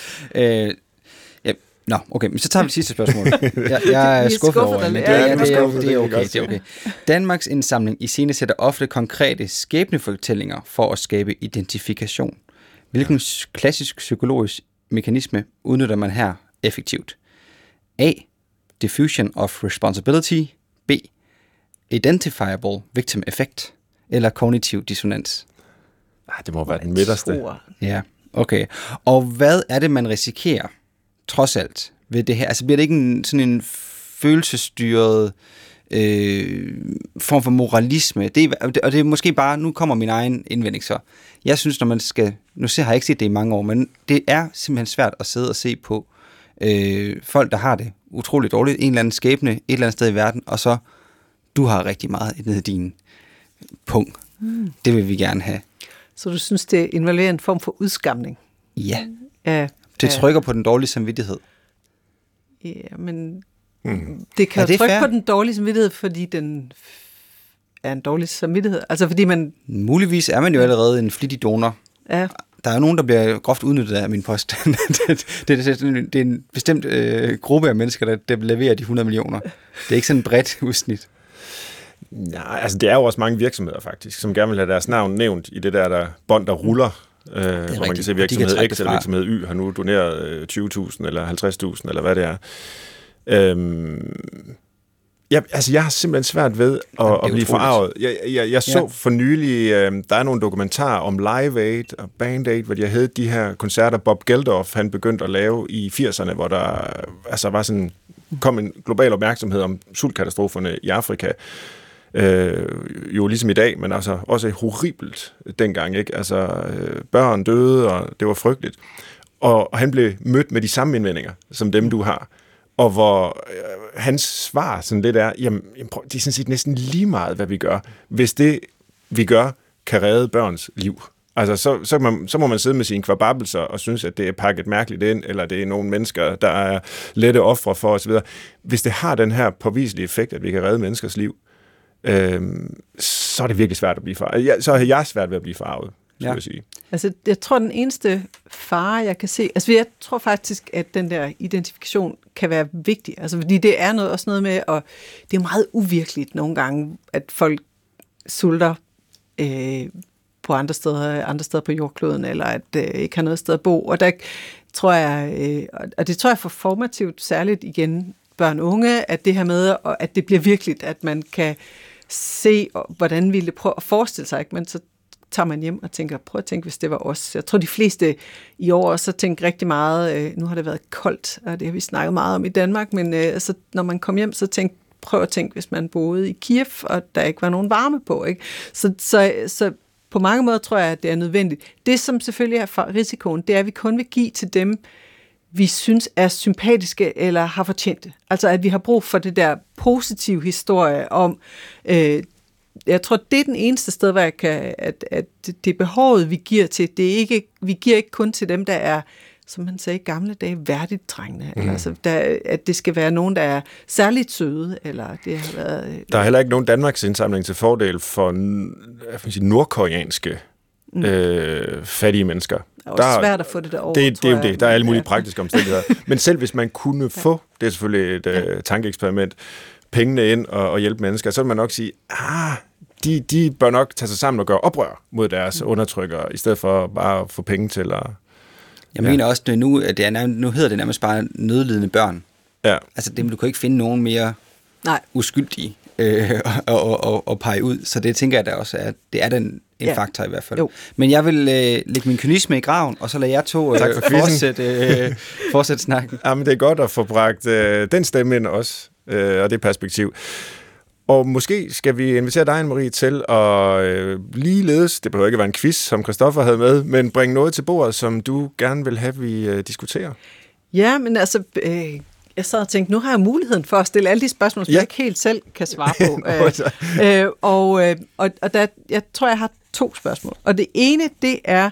Nå, okay, men så tager vi det sidste spørgsmål. Jeg er skuffet over det, men det er okay. Danmarks Indsamling iscenesætter ofte konkrete skæbnefortællinger for at skabe identifikation. Hvilken klassisk psykologisk mekanisme udnytter man her effektivt? A. Diffusion of responsibility. B. Identifiable victim effect. Eller kognitiv dissonans. Det må være den midterste. Ja, okay. Og hvad er det, man risikerer trods alt ved det her? Altså bliver det ikke sådan en følelsesstyret form for moralisme? Og det er måske bare, nu kommer min egen indvending så. Jeg synes, når man skal, har jeg ikke set det i mange år, men det er simpelthen svært at sidde og se på folk, der har det utroligt dårligt, en eller anden skæbne, et eller andet sted i verden, og så, du har rigtig meget nede i din punkt. Det vil vi gerne have. Så du synes, det involverer en form for udskamning? Ja. Det trykker på den dårlige samvittighed. Ja, men det kan jo trykke på den dårlige samvittighed, fordi den er en dårlig samvittighed. Altså fordi man... Muligvis er man jo allerede en flittig donor. Ja. Der er jo nogen, der bliver groft udnyttet af min post. det er en bestemt gruppe af mennesker, der leverer de 100 millioner. Det er ikke sådan et bredt udsnit. Ja, altså det er jo også mange virksomheder faktisk, som gerne vil have deres navn nævnt i det der bånd, der ruller. Hvor man kan se, virksomhed X eller virksomhed Y har nu doneret 20.000 eller 50.000 eller hvad det er. Jeg har simpelthen svært ved at blive forarvet. Jeg så for nylig, der er nogle dokumentarer om Live Aid og Band Aid, hvor de havde de her koncerter, Bob Geldof, han begyndte at lave i 80'erne, hvor der var sådan, kom en global opmærksomhed om sultkatastroferne i Afrika. Jo ligesom i dag, men altså også horribelt dengang, ikke? Altså børn døde, og det var frygteligt. Og han blev mødt med de samme indvendinger, som dem du har. Og hvor hans svar sådan lidt er, jamen, det er sådan set næsten lige meget, hvad vi gør. Hvis det, vi gør, kan redde børns liv. Altså, så må man sidde med sine kvababelser og synes, at det er pakket mærkeligt ind, eller det er nogle mennesker, der er lette ofre for osv. Hvis det har den her påviselige effekt, at vi kan redde menneskers liv, så er det virkelig svært at blive farvet. Så har jeg svært ved at blive farvet, skulle jeg sige. Altså, jeg tror, den eneste fare, jeg kan se... Altså, jeg tror faktisk, at den der identifikation kan være vigtig. Altså, fordi det er også noget med, og det er meget uvirkeligt nogle gange, at folk sulter på andre steder på jordkloden, eller at ikke har noget sted at bo. Og der tror jeg, og det tror jeg for formativt, særligt igen børn og unge, at det her med, at det bliver virkeligt, at man kan se, hvordan ville det prøve at forestille sig, ikke? Men så tager man hjem og tænker, prøv at tænke, hvis det var os. Jeg tror, de fleste i år også har tænkt rigtig meget, nu har det været koldt, og det har vi snakket meget om i Danmark, men altså, når man kom hjem, så prøv at tænke, hvis man boede i Kiev, og der ikke var nogen varme på, ikke? Så på mange måder tror jeg, at det er nødvendigt. Det, som selvfølgelig er for risikoen, det er, at vi kun vil give til dem, vi synes er sympatiske eller har fortjent det. Altså, at vi har brug for det der positive historie om... jeg tror, det er den eneste sted, hvor jeg kan... At det behovet, vi giver til, det er ikke... Vi giver ikke kun til dem, der er, som man sagde i gamle dage, værdigt trængende. Eller, altså, at det skal være nogen, der er særligt søde, eller det har været... Der er heller ikke nogen Danmarks indsamling til fordel for nordkoreanske fattige mennesker. Det er svært at få det derover. Det er jo det. Der er alle mulige praktiske omstændigheder. Men selv hvis man kunne få, det er selvfølgelig et tankeeksperiment, pengene ind og hjælpe mennesker, så vil man nok sige, de bør nok tage sig sammen og gøre oprør mod deres undertrykkere, i stedet for bare at få penge til at... Jeg mener også, nu hedder det nærmest bare nødlidende børn. Ja. Altså, du kan ikke finde nogen mere uskyldige og pege ud. Så det tænker jeg da også, at det er en faktor i hvert fald. Jo. Men jeg vil lægge min kynisme i graven, og så lader jeg to fortsætte snakken. Jamen, det er godt at få bragt den stemme ind også, og det perspektiv. Og måske skal vi invitere dig, Anne-Marie, til at ligeledes, det behøver ikke være en quiz, som Christoffer havde med, men bringe noget til bordet, som du gerne vil have, vi diskuterer. Ja, men altså, jeg sad og tænkte, nu har jeg muligheden for at stille alle de spørgsmål, som jeg ikke helt selv kan svare på. Og jeg tror, jeg har 2 spørgsmål. Og det ene, det er,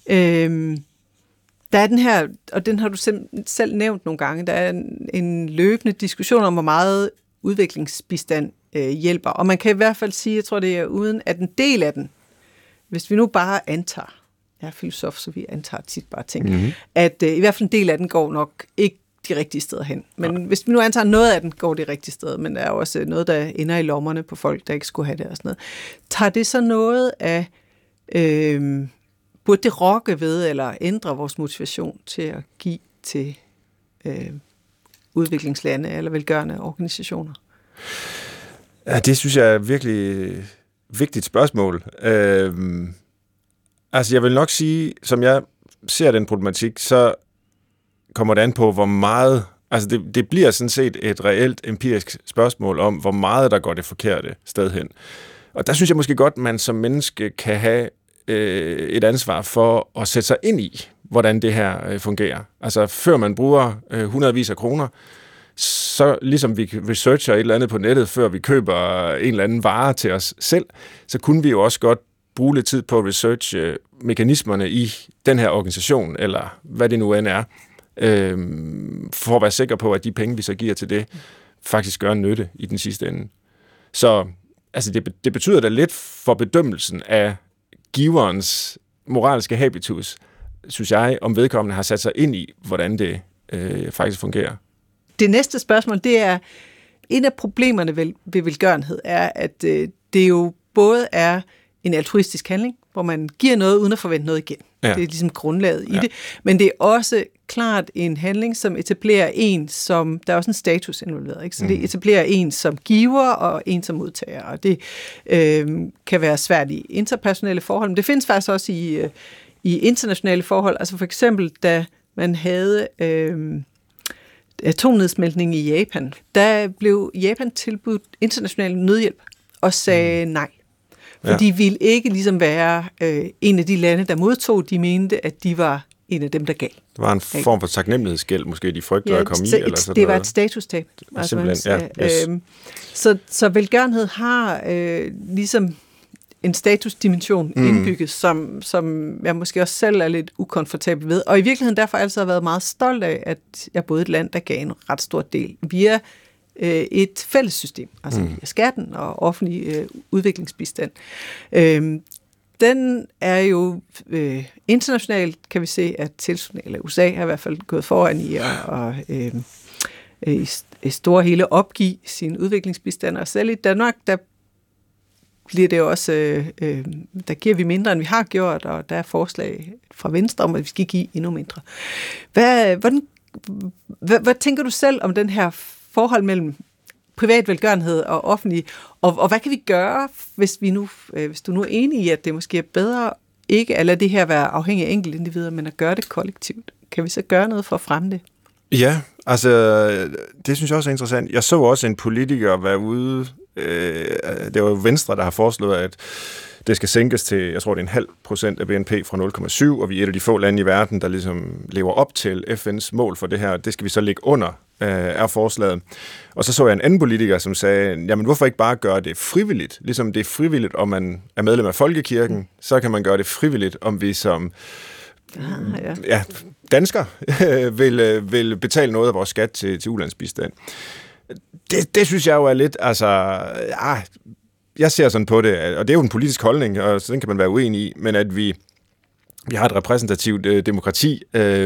der er den her, og den har du selv nævnt nogle gange, der er en løbende diskussion om, hvor meget udviklingsbistand hjælper. Og man kan i hvert fald sige, jeg tror, det er uden, at en del af den, hvis vi nu bare antager, jeg er filosof, så vi antager tit bare ting, at i hvert fald en del af den går nok ikke de rigtige steder hen. Men hvis vi nu antager, noget af den går det rigtige sted, men der er også noget, der ender i lommerne på folk, der ikke skulle have det og sådan noget. Tager det så noget af, burde det rokke ved, eller ændre vores motivation til at give til udviklingslande eller velgørende organisationer? Ja, det synes jeg er virkelig vigtigt spørgsmål. Altså, jeg vil nok sige, som jeg ser den problematik, så kommer det an på, hvor meget... Altså, det bliver sådan set et reelt empirisk spørgsmål om, hvor meget der går det forkerte sted hen. Og der synes jeg måske godt, man som menneske kan have et ansvar for at sætte sig ind i, hvordan det her fungerer. Altså, før man bruger hundredvis af kroner, så ligesom vi researcher et eller andet på nettet, før vi køber en eller anden vare til os selv, så kunne vi jo også godt bruge lidt tid på at researche mekanismerne i den her organisation, eller hvad det nu end er, for at være sikker på, at de penge, vi så giver til det, faktisk gør en nytte i den sidste ende. Så altså, det betyder da lidt for bedømmelsen af giverens moralske habitus, synes jeg, om vedkommende har sat sig ind i, hvordan det faktisk fungerer. Det næste spørgsmål, det er, en af problemerne ved velgørenhed er, at det jo både er en altruistisk handling, hvor man giver noget uden at forvente noget igen. Ja. Det er ligesom grundlaget i det. Men det er også klart en handling, som etablerer en som, der er også en status involveret, ikke? Så det etablerer en som giver og en som modtager. Og det kan være svært i interpersonelle forhold, men det findes faktisk også i internationale forhold. Altså for eksempel, da man havde atomnedsmeltning i Japan, der blev Japan tilbudt international nødhjælp og sagde nej. For de ville ikke ligesom være en af de lande, der modtog. De mente, at de var en af dem, der gav. Det var en form for taknemmelighedsgæld, måske de frygter at komme i. Eller sådan det var et statustab. Så velgørenhed har ligesom en statusdimension indbygget, som jeg måske også selv er lidt ukomfortabel ved. Og i virkeligheden derfor altid har været meget stolt af, at jeg boede i et land, der gav en ret stor del via et fællessystem, altså via skatten og offentlig udviklingsbistand. Den er jo internationalt, kan vi se, at tilslutningen, eller USA har i hvert fald gået foran i at i store hele opgive sin udviklingsbistand. Og selv i Danmark, der bliver det jo også, der giver vi mindre, end vi har gjort, og der er forslag fra Venstre om, at vi skal give endnu mindre. Hvad tænker du selv om den her forhold mellem privat velgørenhed og offentlig, og hvad kan vi gøre, hvis du nu er enig i, at det måske er bedre ikke at lade det her være afhængig af enkeltindivider, men at gøre det kollektivt? Kan vi så gøre noget for at fremme det? Ja, altså det synes jeg også er interessant. Jeg så også en politiker være ude, det var jo Venstre, der har foreslået, at det skal sænkes til, jeg tror, det er 0,5% af BNP fra 0,7, og vi er et af de få lande i verden, der ligesom lever op til FN's mål for det her. Det skal vi så ligge under, er forslaget. Og så jeg en anden politiker, som sagde, jamen hvorfor ikke bare gøre det frivilligt? Ligesom det er frivilligt, om man er medlem af Folkekirken, så kan man gøre det frivilligt, om vi som dansker vil betale noget af vores skat til ulandsbistand. Det synes jeg jo er lidt, altså, jeg ser sådan på det, og det er jo en politisk holdning, og sådan kan man være uenig i, men at vi har et repræsentativt demokrati,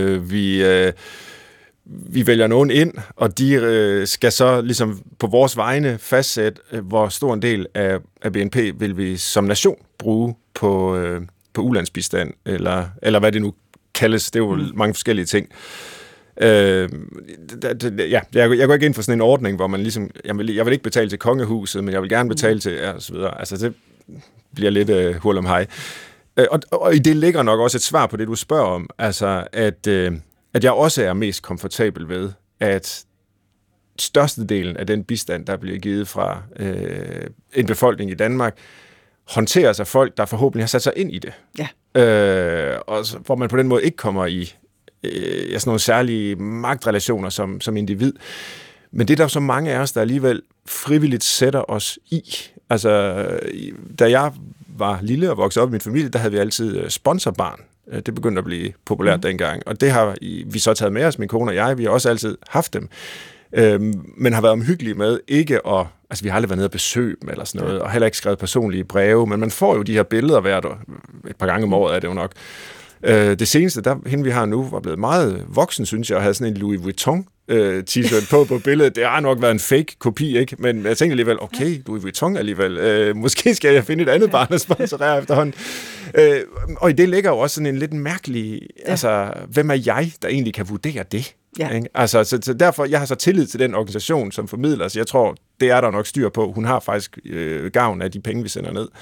vi vælger nogen ind, og de skal så ligesom på vores vegne fastsætte, hvor stor en del af BNP vil vi som nation bruge på ulandsbistand, eller hvad det nu kaldes. Det er jo mange forskellige ting. Jeg går ikke ind for sådan en ordning, hvor man ligesom, jeg vil ikke betale til kongehuset, men jeg vil gerne betale til, og så videre. Altså, det bliver lidt hul om hej. Og i det ligger nok også et svar på det, du spørger om. Altså, at jeg også er mest komfortabel ved, at størstedelen af den bistand, der bliver givet fra en befolkning i Danmark, håndteres af folk, der forhåbentlig har sat sig ind i det. Ja. Og hvor man på den måde ikke kommer i sådan nogle særlige magtrelationer som individ. Men det er der så mange af os, der alligevel frivilligt sætter os i. Altså, da jeg var lille og voksede op i min familie, der havde vi altid sponsorbarn. Det begyndte at blive populært dengang. Og det har vi så taget med os, min kone og jeg. Vi har også altid haft dem. Men har været omhyggelige med ikke at... Altså, vi har aldrig været nede og besøge dem eller sådan noget, og heller ikke skrevet personlige breve, men man får jo de her billeder hvert år. Et par gange om året er det jo nok. Det seneste, hende vi har nu, var blevet meget voksen, synes jeg, og havde sådan en Louis Vuitton t-shirt på billedet. Det har nok været en fake kopi, ikke? Men jeg tænkte alligevel, okay, Louis Vuitton alligevel. Måske skal jeg finde et andet barn at sponsorere efterhånden. Og i det ligger jo også sådan en lidt mærkelig... Altså, hvem er jeg, der egentlig kan vurdere det? Ja. Ikke? Altså, så derfor, jeg har så tillid til den organisation, som formidler, så jeg tror, det er der nok styr på. Hun har faktisk gavn af de penge, vi sender ned.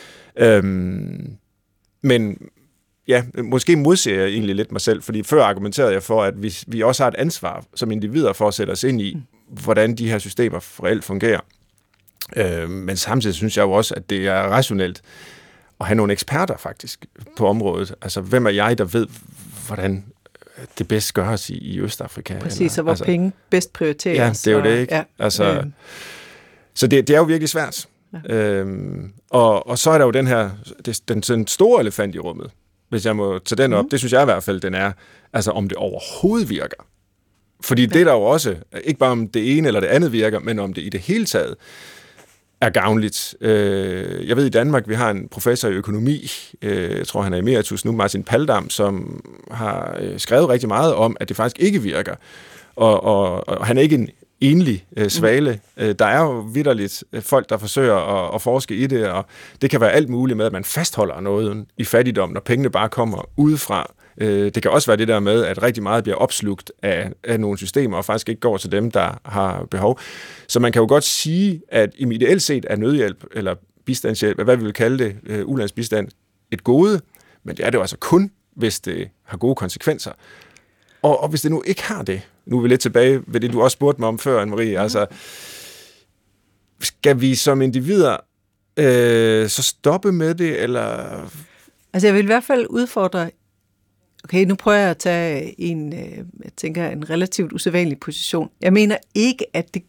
Men ja, måske modsiger jeg egentlig lidt mig selv, fordi før argumenterede jeg for, at vi også har et ansvar som individer for at sætte os ind i, hvordan de her systemer reelt fungerer. Men samtidig synes jeg jo også, at det er rationelt at have nogle eksperter faktisk på området. Altså, hvem er jeg, der ved, hvordan det bedst gøres i Østafrika? Præcis, og hvor penge bedst prioriteres. Ja, det er jo det, ikke? Ja. Altså, så det er jo virkelig svært. Ja. Og så er der jo den store elefant i rummet, hvis jeg må tage den op. Det synes jeg i hvert fald, den er, altså om det overhovedet virker. Fordi det er der jo også, ikke bare om det ene eller det andet virker, men om det i det hele taget er gavnligt. Jeg ved i Danmark, vi har en professor i økonomi, jeg tror han er emeritus nu, Martin Paldam, som har skrevet rigtig meget om, at det faktisk ikke virker. Og han er ikke en enlig svale. Der er jo vitterligt folk, der forsøger at forske i det, og det kan være alt muligt med, at man fastholder noget i fattigdom, når pengene bare kommer udefra. Det kan også være det der med, at rigtig meget bliver opslugt af nogle systemer, og faktisk ikke går til dem, der har behov. Så man kan jo godt sige, at ideelt set er nødhjælp, eller bistandshjælp, hvad vi vil kalde det, ulandsbistand, et gode, men det er det jo altså kun, hvis det har gode konsekvenser. Og hvis det nu ikke har det, nu er vi lidt tilbage ved det, du også spurgte mig om før, Anne-Marie, altså, skal vi som individer så stoppe med det, eller... Altså, jeg vil i hvert fald udfordre. Okay, nu prøver jeg at tage en relativt usædvanlig position. Jeg mener ikke,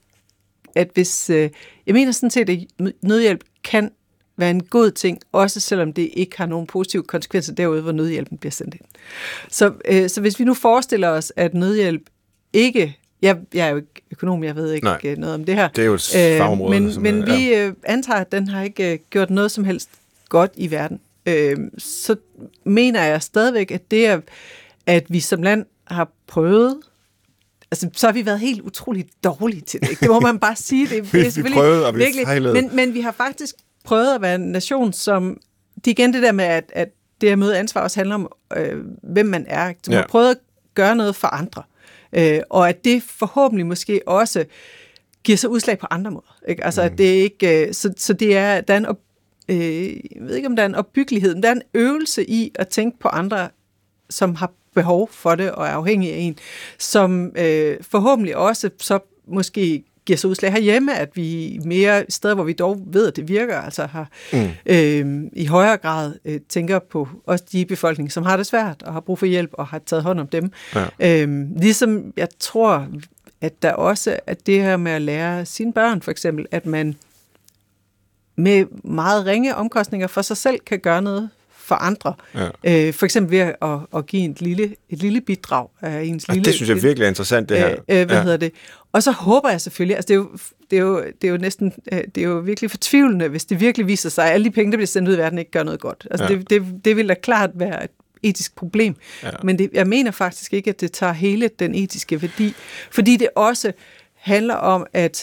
jeg mener sådan set, at nødhjælp kan være en god ting, også selvom det ikke har nogen positive konsekvenser derude, hvor nødhjælpen bliver sendt ind. Så hvis vi nu forestiller os, at nødhjælp ikke... Jeg er jo ikke økonom, jeg ved ikke noget om det her. Det er jo et fagområde. Men vi antager, at den har ikke gjort noget som helst godt i verden. Så mener jeg stadigvæk, at det er, at vi som land har prøvet, altså så har vi været helt utroligt dårlige til det. Ikke? Det må man bare sige. Det er vi prøvede, og vi fejlede. Men vi har faktisk prøvet at være en nation, som, det igen det der med, at det at møde ansvar også handler om, hvem man er. Så man har prøvet at gøre noget for andre. Og at det forhåbentlig måske også giver sig udslag på andre måder. Ikke? Altså, at det ikke, så det er, der er en jeg ved ikke, om der er en opbyggelighed, men der er en øvelse i at tænke på andre, som har behov for det og er afhængige af en, som forhåbentlig også så måske giver sig udslag herhjemme, at vi mere steder, hvor vi dog ved, at det virker, altså har i højere grad tænker på også de befolkninger, som har det svært og har brug for hjælp og har taget hånd om dem. Ja. Ligesom jeg tror, at der også er det her med at lære sine børn, for eksempel, at man med meget ringe omkostninger for sig selv kan gøre noget for andre. Ja. For eksempel ved at give et lille bidrag af ens lille... Det synes jeg virkelig er interessant, det her. Hvad hedder det? Og så håber jeg selvfølgelig, altså det er jo virkelig fortvivlende, hvis det virkelig viser sig, at alle de penge, der bliver sendt ud i verden, ikke gør noget godt. Altså det vil da klart være et etisk problem. Ja. Men jeg mener faktisk ikke, at det tager hele den etiske værdi, fordi det også handler om at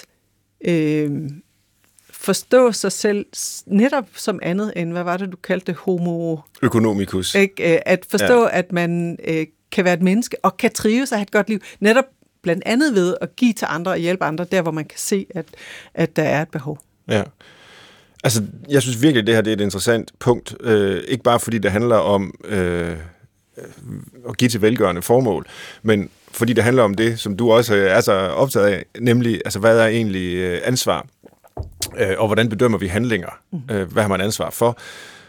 forstå sig selv netop som andet end, hvad var det, du kaldte homo... Økonomicus. At forstå, at man kan være et menneske, og kan trives og have et godt liv, netop blandt andet ved at give til andre og hjælpe andre, der hvor man kan se, at der er et behov. Ja. Altså, jeg synes virkelig, at det her det er et interessant punkt. Ikke bare fordi det handler om at give til velgørende formål, men fordi det handler om det, som du også er så optaget af, nemlig, altså, hvad er egentlig ansvar? Og hvordan bedømmer vi handlinger? Hvad har man ansvar for?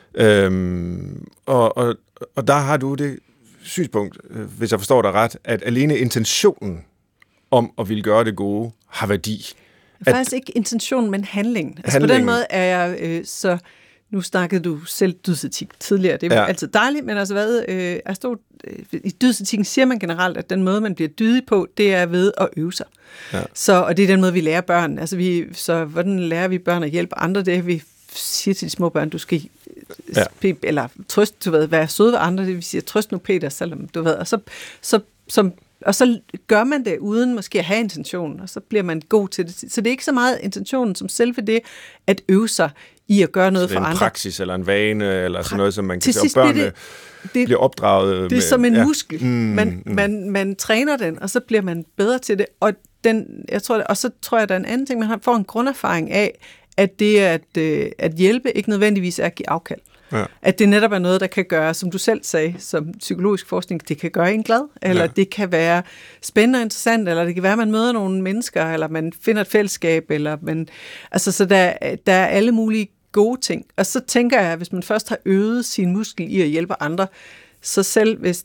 Og der har du det synspunkt, hvis jeg forstår dig ret, at alene intentionen om at ville gøre det gode har værdi. Faktisk ikke intentionen, men handlingen. Altså på den måde er jeg så... Nu snakkede du selv dydsetik tidligere, det er altid dejligt, men altså i dydetikken siger man generelt, at den måde, man bliver dydig på, det er ved at øve sig. Ja. Og det er den måde, vi lærer børn. Altså så hvordan lærer vi børn at hjælpe andre? Det er, vi siger til de små børn, du skal eller trøst, du ved, være sød ved andre, det vil sige, trøst nu Peter, selvom du ved, og så gør man det uden måske at have intention, og så bliver man god til det. Så det er ikke så meget intentionen som selve det, at øve sig i at gøre noget for andre. Det er en praksis eller en vane, eller sådan noget, som man kan se, og børnene bliver opdraget med. Det er som en muskel. Man træner den, og så bliver man bedre til det. Og så tror jeg, at der er en anden ting, man får en grunderfaring af, at det at hjælpe ikke nødvendigvis er at give afkald. Ja. At det netop er noget, der kan gøre, som du selv sagde, som psykologisk forskning, det kan gøre en glad, eller det kan være spændende og interessant, eller det kan være, at man møder nogle mennesker, eller man finder et fællesskab, eller man... Altså, så der er alle mulige gode ting. Og så tænker jeg, at hvis man først har øvet sin muskel i at hjælpe andre, så selv hvis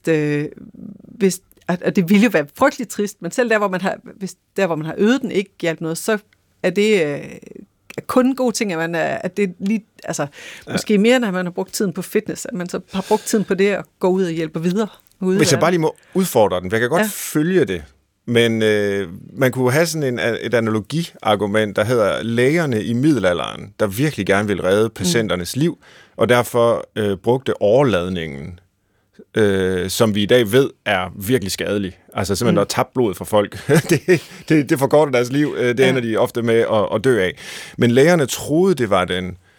det ville jo være frygteligt trist, men selv der, hvor man har øvet den, ikke hjælp noget, så er det... kun en god ting, at det er lige, altså, måske mere, når man har brugt tiden på fitness, at man så har brugt tiden på det at gå ud og hjælpe videre. Hvis jeg bare lige må udfordre den, for jeg kan godt følge det, men man kunne have sådan et analogiargument, der hedder lægerne i middelalderen, der virkelig gerne vil redde patienternes liv, og derfor brugte overladningen, som vi i dag ved er virkelig skadelig. Altså simpelthen at tabe blod fra folk. det forkorter deres liv. Det ender de ofte med at dø af. Men lægerne troede, det var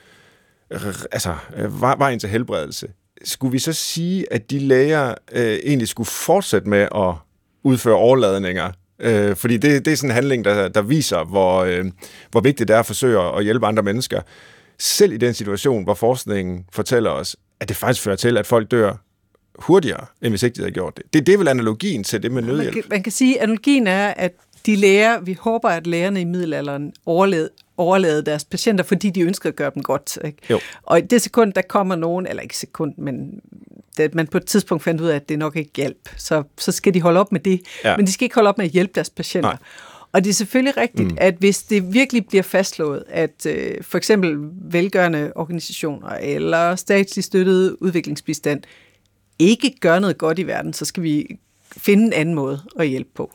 vejen til helbredelse. Skulle vi så sige, at de læger egentlig skulle fortsætte med at udføre overladninger? Fordi det er sådan en handling, der viser, hvor vigtigt det er at forsøge at hjælpe andre mennesker. Selv i den situation, hvor forskningen fortæller os, at det faktisk fører til, at folk dør hurtigere, end hvis ikke de havde gjort det. Det er vel analogien til det med nødhjælp. Man kan sige, at analogien er, at de læger, vi håber, at lægerne i middelalderen overlevede deres patienter, fordi de ønskede at gøre dem godt. Ikke? Jo. Og i det sekund, der kommer nogen, eller ikke sekund, men at man på et tidspunkt fandt ud af, at det nok ikke hjælp, så skal de holde op med det. Ja. Men de skal ikke holde op med at hjælpe deres patienter. Nej. Og det er selvfølgelig rigtigt, at hvis det virkelig bliver fastslået, at for eksempel velgørende organisationer eller statsligt støttet udviklingsbistand ikke gør noget godt i verden, så skal vi finde en anden måde at hjælpe på.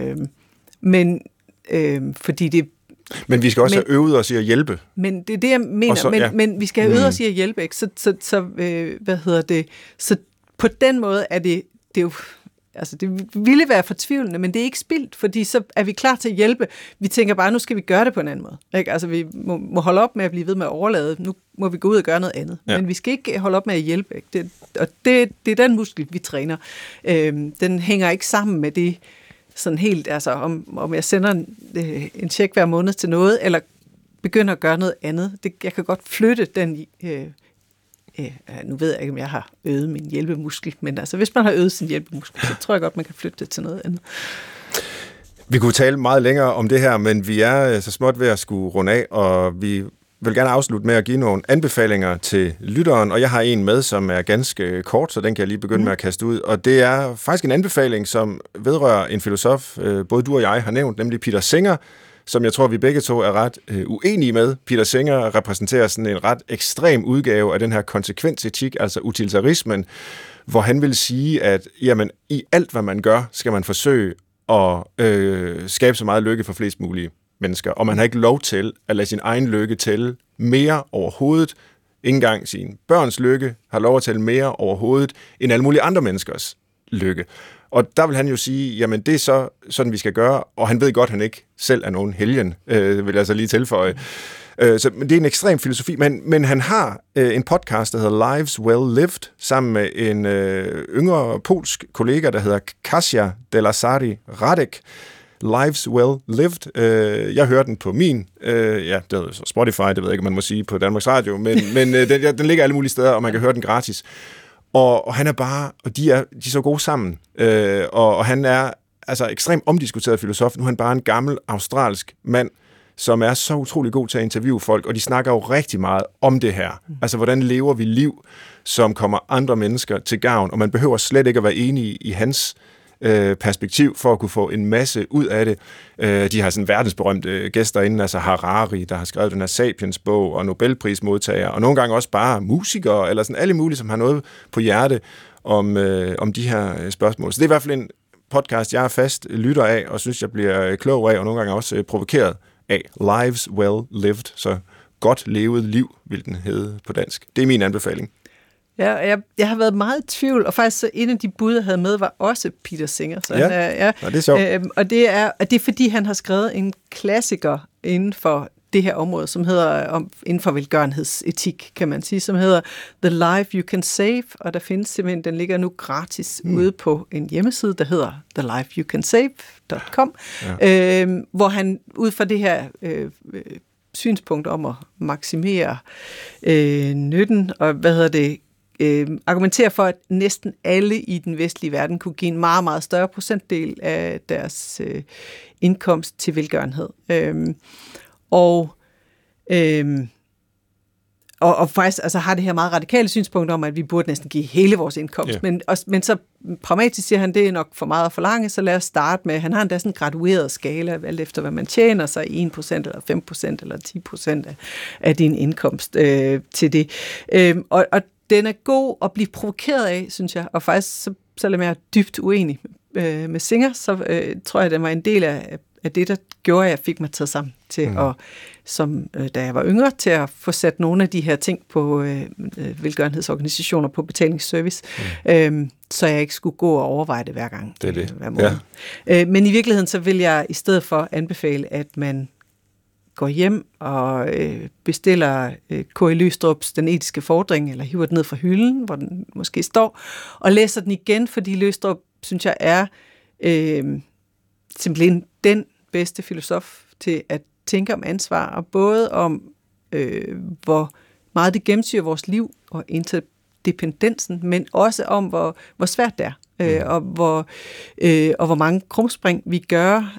Fordi det... Men vi skal også have øvet os i at hjælpe. Men det er det, jeg mener. Så, men vi skal have øvet os i at hjælpe, ikke? Så på den måde er det jo... Altså, det ville være fortvivlende, men det er ikke spildt, fordi så er vi klar til at hjælpe. Vi tænker bare, nu skal vi gøre det på en anden måde. Ikke? Altså, vi må holde op med at blive ved med at overlade. Nu må vi gå ud og gøre noget andet. Ja. Men vi skal ikke holde op med at hjælpe. Ikke? Det er den muskel, vi træner. Den hænger ikke sammen med det sådan helt, altså om jeg sender en check hver måned til noget, eller begynder at gøre noget andet. Jeg kan godt flytte den... nu ved jeg ikke, om jeg har øget min hjælpemuskel, men altså, hvis man har øget sin hjælpemuskel, så tror jeg godt, man kan flytte det til noget andet. Vi kunne tale meget længere om det her, men vi er så småt ved at skulle runde af, og vi vil gerne afslutte med at give nogle anbefalinger til lytteren, og jeg har en med, som er ganske kort, så den kan jeg lige begynde med at kaste ud, og det er faktisk en anbefaling, som vedrører en filosof, både du og jeg har nævnt, nemlig Peter Singer, som jeg tror, vi begge to er ret uenige med. Peter Singer repræsenterer sådan en ret ekstrem udgave af den her konsekvensetik, altså utilitarismen, hvor han vil sige, at jamen, i alt, hvad man gør, skal man forsøge at skabe så meget lykke for flest mulige mennesker. Og man har ikke lov til at lade sin egen lykke tælle mere overhovedet. Ikke engang sin børns lykke har lov at tælle mere overhovedet end alle mulige andre menneskers lykke. Og der vil han jo sige, jamen det er så sådan, vi skal gøre, og han ved godt, at han ikke selv er nogen helgen, vil jeg så lige tilføje. Så det er en ekstrem filosofi, men han har en podcast, der hedder Lives Well Lived, sammen med en yngre polsk kollega, der hedder Kasia Delasari Radek. Lives Well Lived. Jeg hører den på min, det er Spotify, det ved jeg ikke, man må sige på Danmarks Radio, men den ligger alle mulige steder, og man kan høre den gratis. Og han er bare, og de er så gode sammen, og han er altså ekstremt omdiskuteret filosof. Nu er han bare en gammel australsk mand, som er så utrolig god til at interviewe folk, og de snakker jo rigtig meget om det her. Altså, hvordan lever vi liv, som kommer andre mennesker til gavn, og man behøver slet ikke at være enig i hans perspektiv for at kunne få en masse ud af det. De har sådan verdensberømte gæster inden, altså Harari, der har skrevet den her Sapiens-bog, og Nobelprismodtagere, og nogle gange også bare musikere, eller sådan alle mulige, som har noget på hjerte om de her spørgsmål. Så det er i hvert fald en podcast, jeg er fast lytter af, og synes, jeg bliver klog af, og nogle gange også provokeret af. Lives Well Lived, så godt levet liv, vil den hedde på dansk. Det er min anbefaling. Ja, jeg har været meget i tvivl, og faktisk så en af de bud, jeg havde med, var også Peter Singer. Så ja, det er sjovt. Og det er, fordi han har skrevet en klassiker inden for det her område, som hedder, inden for velgørenhedsetik, kan man sige, som hedder The Life You Can Save, og der findes simpelthen, den ligger nu gratis ude på en hjemmeside, der hedder thelifeyoucansave.com, hvor han ud fra det her synspunkt om at maksimere nytten, og argumenterer for, at næsten alle i den vestlige verden kunne give en meget, meget større procentdel af deres indkomst til velgørenhed. Og faktisk altså, har det her meget radikale synspunkt om, at vi burde næsten give hele vores indkomst. Yeah. Men så pragmatisk siger han, det er nok for meget at forlange, så lad os starte med, han har endda sådan en gradueret skala, alt efter hvad man tjener, så 1% eller 5% eller 10% af din indkomst til det. Og den er god at blive provokeret af, synes jeg, og faktisk, selvom jeg er dybt uenig med Singer, så tror jeg, at den var en del af det, der gjorde, at jeg fik mig taget sammen til da jeg var yngre, til at få sat nogle af de her ting på velgørenhedsorganisationer på betalingsservice, så jeg ikke skulle gå og overveje det hver gang. Det er det. Hver måned. Ja. Men i virkeligheden, så vil jeg i stedet for anbefale, at man går hjem og bestiller K.E. Løgstrups Den etiske fordring, eller hiver den ned fra hylden, hvor den måske står, og læser den igen, fordi Løgstrup, synes jeg, er simpelthen den bedste filosof til at tænke om ansvar, og både om, hvor meget det gennemsyrer vores liv og interdependensen, men også om, hvor svært det er, og hvor mange krumspring vi gør,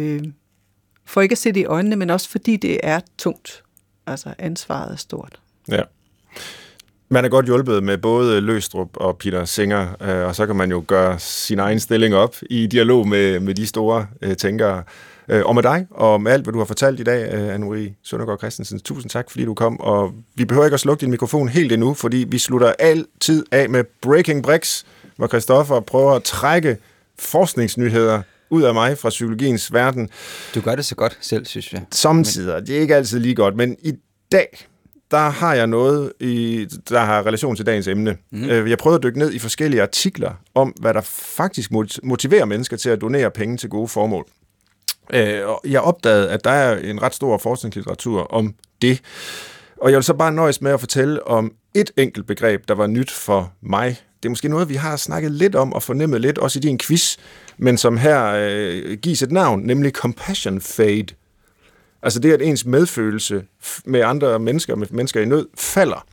for ikke at se det i øjnene, men også fordi det er tungt. Altså ansvaret er stort. Ja. Man er godt hjulpet med både Løgstrup og Peter Singer, og så kan man jo gøre sin egen stilling op i dialog med de store tænkere. Og med dig, og med alt, hvad du har fortalt i dag, Anne-Marie Søndergaard Christensen. Tusind tak, fordi du kom, og vi behøver ikke at slukke din mikrofon helt endnu, fordi vi slutter altid af med Breaking Bricks, hvor Christoffer prøver at trække forskningsnyheder ud af mig fra psykologiens verden. Du gør det så godt selv, synes jeg. Samtidig, det er ikke altid lige godt, men i dag, der har jeg noget, der har relation til dagens emne. Jeg prøvede at dykke ned i forskellige artikler om, hvad der faktisk motiverer mennesker til at donere penge til gode formål. Jeg opdagede, at der er en ret stor forskningslitteratur om det. Og jeg vil så bare nøjes med at fortælle om et enkelt begreb, der var nyt for mig. Det er måske noget, vi har snakket lidt om og fornemmet lidt, også i din quiz, men som her gives et navn, nemlig compassion fade. Altså det, at ens medfølelse med andre mennesker, med mennesker i nød, falder.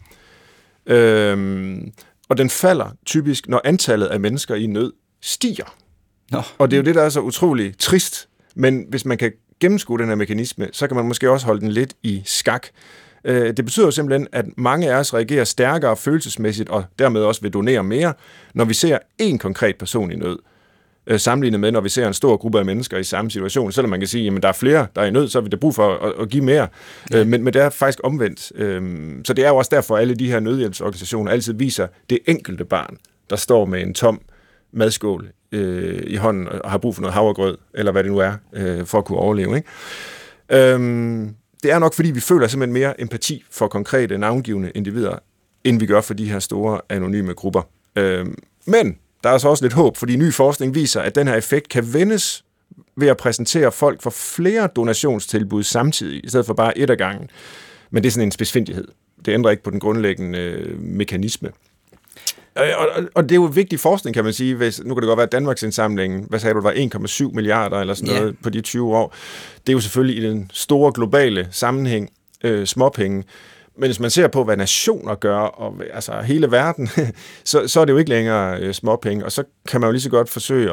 Og den falder typisk, når antallet af mennesker i nød stiger. Og det er jo det, der er så utroligt trist. Men hvis man kan gennemskue den her mekanisme, så kan man måske også holde den lidt i skak. Det betyder jo simpelthen, at mange af os reagerer stærkere følelsesmæssigt, og dermed også vil donere mere, når vi ser en konkret person i nød. Sammenlignet med, når vi ser en stor gruppe af mennesker i samme situation. Selvom man kan sige, at der er flere, der er i nød, så er vi da brug for at give mere. Men det er faktisk omvendt. Så det er jo også derfor, at alle de her nødhjælpsorganisationer altid viser det enkelte barn, der står med en tom madskål i hånden og har brug for noget havregrød, eller hvad det nu er, for at kunne overleve. Ikke? Det er nok, fordi vi føler simpelthen mere empati for konkrete, navngivne individer, end vi gør for de her store, anonyme grupper. Men der er så også lidt håb, fordi ny forskning viser, at den her effekt kan vendes ved at præsentere folk for flere donationstilbud samtidig, i stedet for bare et ad gangen. Men det er sådan en spidsfindighed. Det ændrer ikke på den grundlæggende mekanisme. Og det er jo vigtig forskning, kan man sige. Nu kan det godt være, at Danmarks indsamling, hvad sagde du, var 1,7 milliarder eller sådan noget på de 20 år. Det er jo selvfølgelig i den store globale sammenhæng småpenge. Men hvis man ser på, hvad nationer gør, og altså hele verden, så er det jo ikke længere småpenge. Og så kan man jo lige så godt forsøge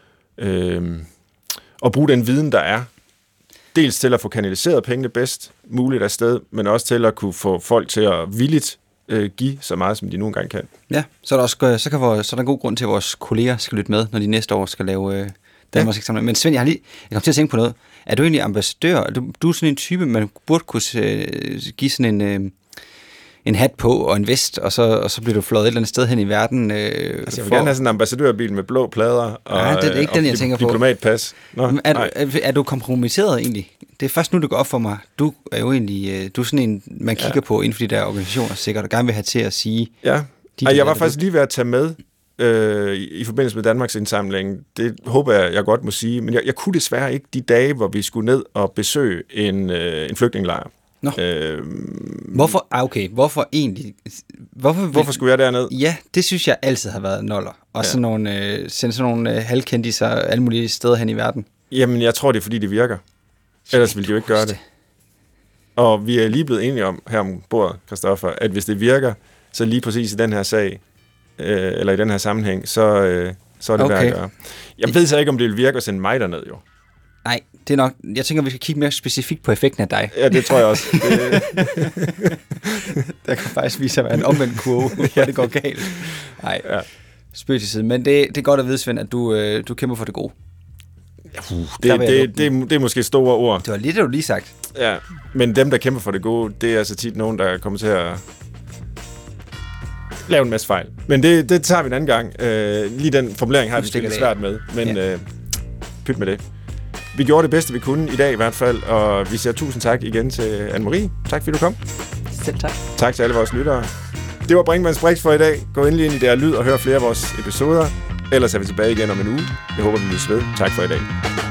at bruge den viden, der er. Dels til at få kanaliseret pengene bedst muligt afsted, men også til at kunne få folk til at villigt give så meget, som de nu engang kan. Ja, så er der en god grund til, at vores kolleger skal lytte med, når de næste år skal lave Danmarks eksamen. Men Svend, jeg kom til at tænke på noget. Er du egentlig ambassadør? Du er sådan en type, man burde kunne give sådan en hat på og en vest, og så bliver du fløjet et eller andet sted hen i verden. Jeg vil gerne have sådan en ambassadørbil med blå plader og, det er ikke den, jeg tænker på. Diplomatpas. Er du kompromitteret egentlig? Det er først nu, det går op for mig. Du er jo egentlig du er sådan en, man kigger på inden for de der organisationer, sikkert, og gerne vil have til at sige... Ja, jeg var faktisk lige ved at tage med i forbindelse med Danmarks indsamling. Det håber jeg godt må sige, men jeg kunne desværre ikke de dage, hvor vi skulle ned og besøge en flygtningelejr. Hvorfor? Okay, hvorfor egentlig? Hvorfor skulle jeg derned? Ja, det synes jeg altid har været noller. Og sende sådan nogle halvkendiser alle mulige steder hen i verden. Jamen, jeg tror, det er fordi, det virker. Ellers ville de jo ikke gøre det. Og vi er lige blevet enige om her om bordet, Christoffer, at hvis det virker, så lige præcis i den her sag, eller i den her sammenhæng, så er det værd at gøre. Jeg ved så ikke, om det vil virke at sende mig derned, jo. Nej, det er nok... Jeg tænker, vi skal kigge mere specifikt på effekten af dig. Ja, det tror jeg også. Der kan faktisk vise at være en omvendt kurve, hvor det går galt. Nej, spøg til side. Men det er godt at vide, Svend, at du kæmper for det gode. Det er måske store ord. Det var lidt, det du lige sagt. Ja, men dem, der kæmper for det gode, det er altså tit nogen, der kommer til at lave en masse fejl. Men det tager vi en anden gang. Lige den formulering har det lidt svært med, men pyt med det. Vi gjorde det bedste, vi kunne i dag i hvert fald, og vi siger tusind tak igen til Anne-Marie. Tak fordi du kom. Selv tak. Tak til alle vores lyttere. Det var Brinkmanns Brix for i dag. Gå endelig ind i DR Lyd og hør flere af vores episoder. Ellers er vi tilbage igen om en uge. Jeg håber, vi lyttes ved. Tak for i dag.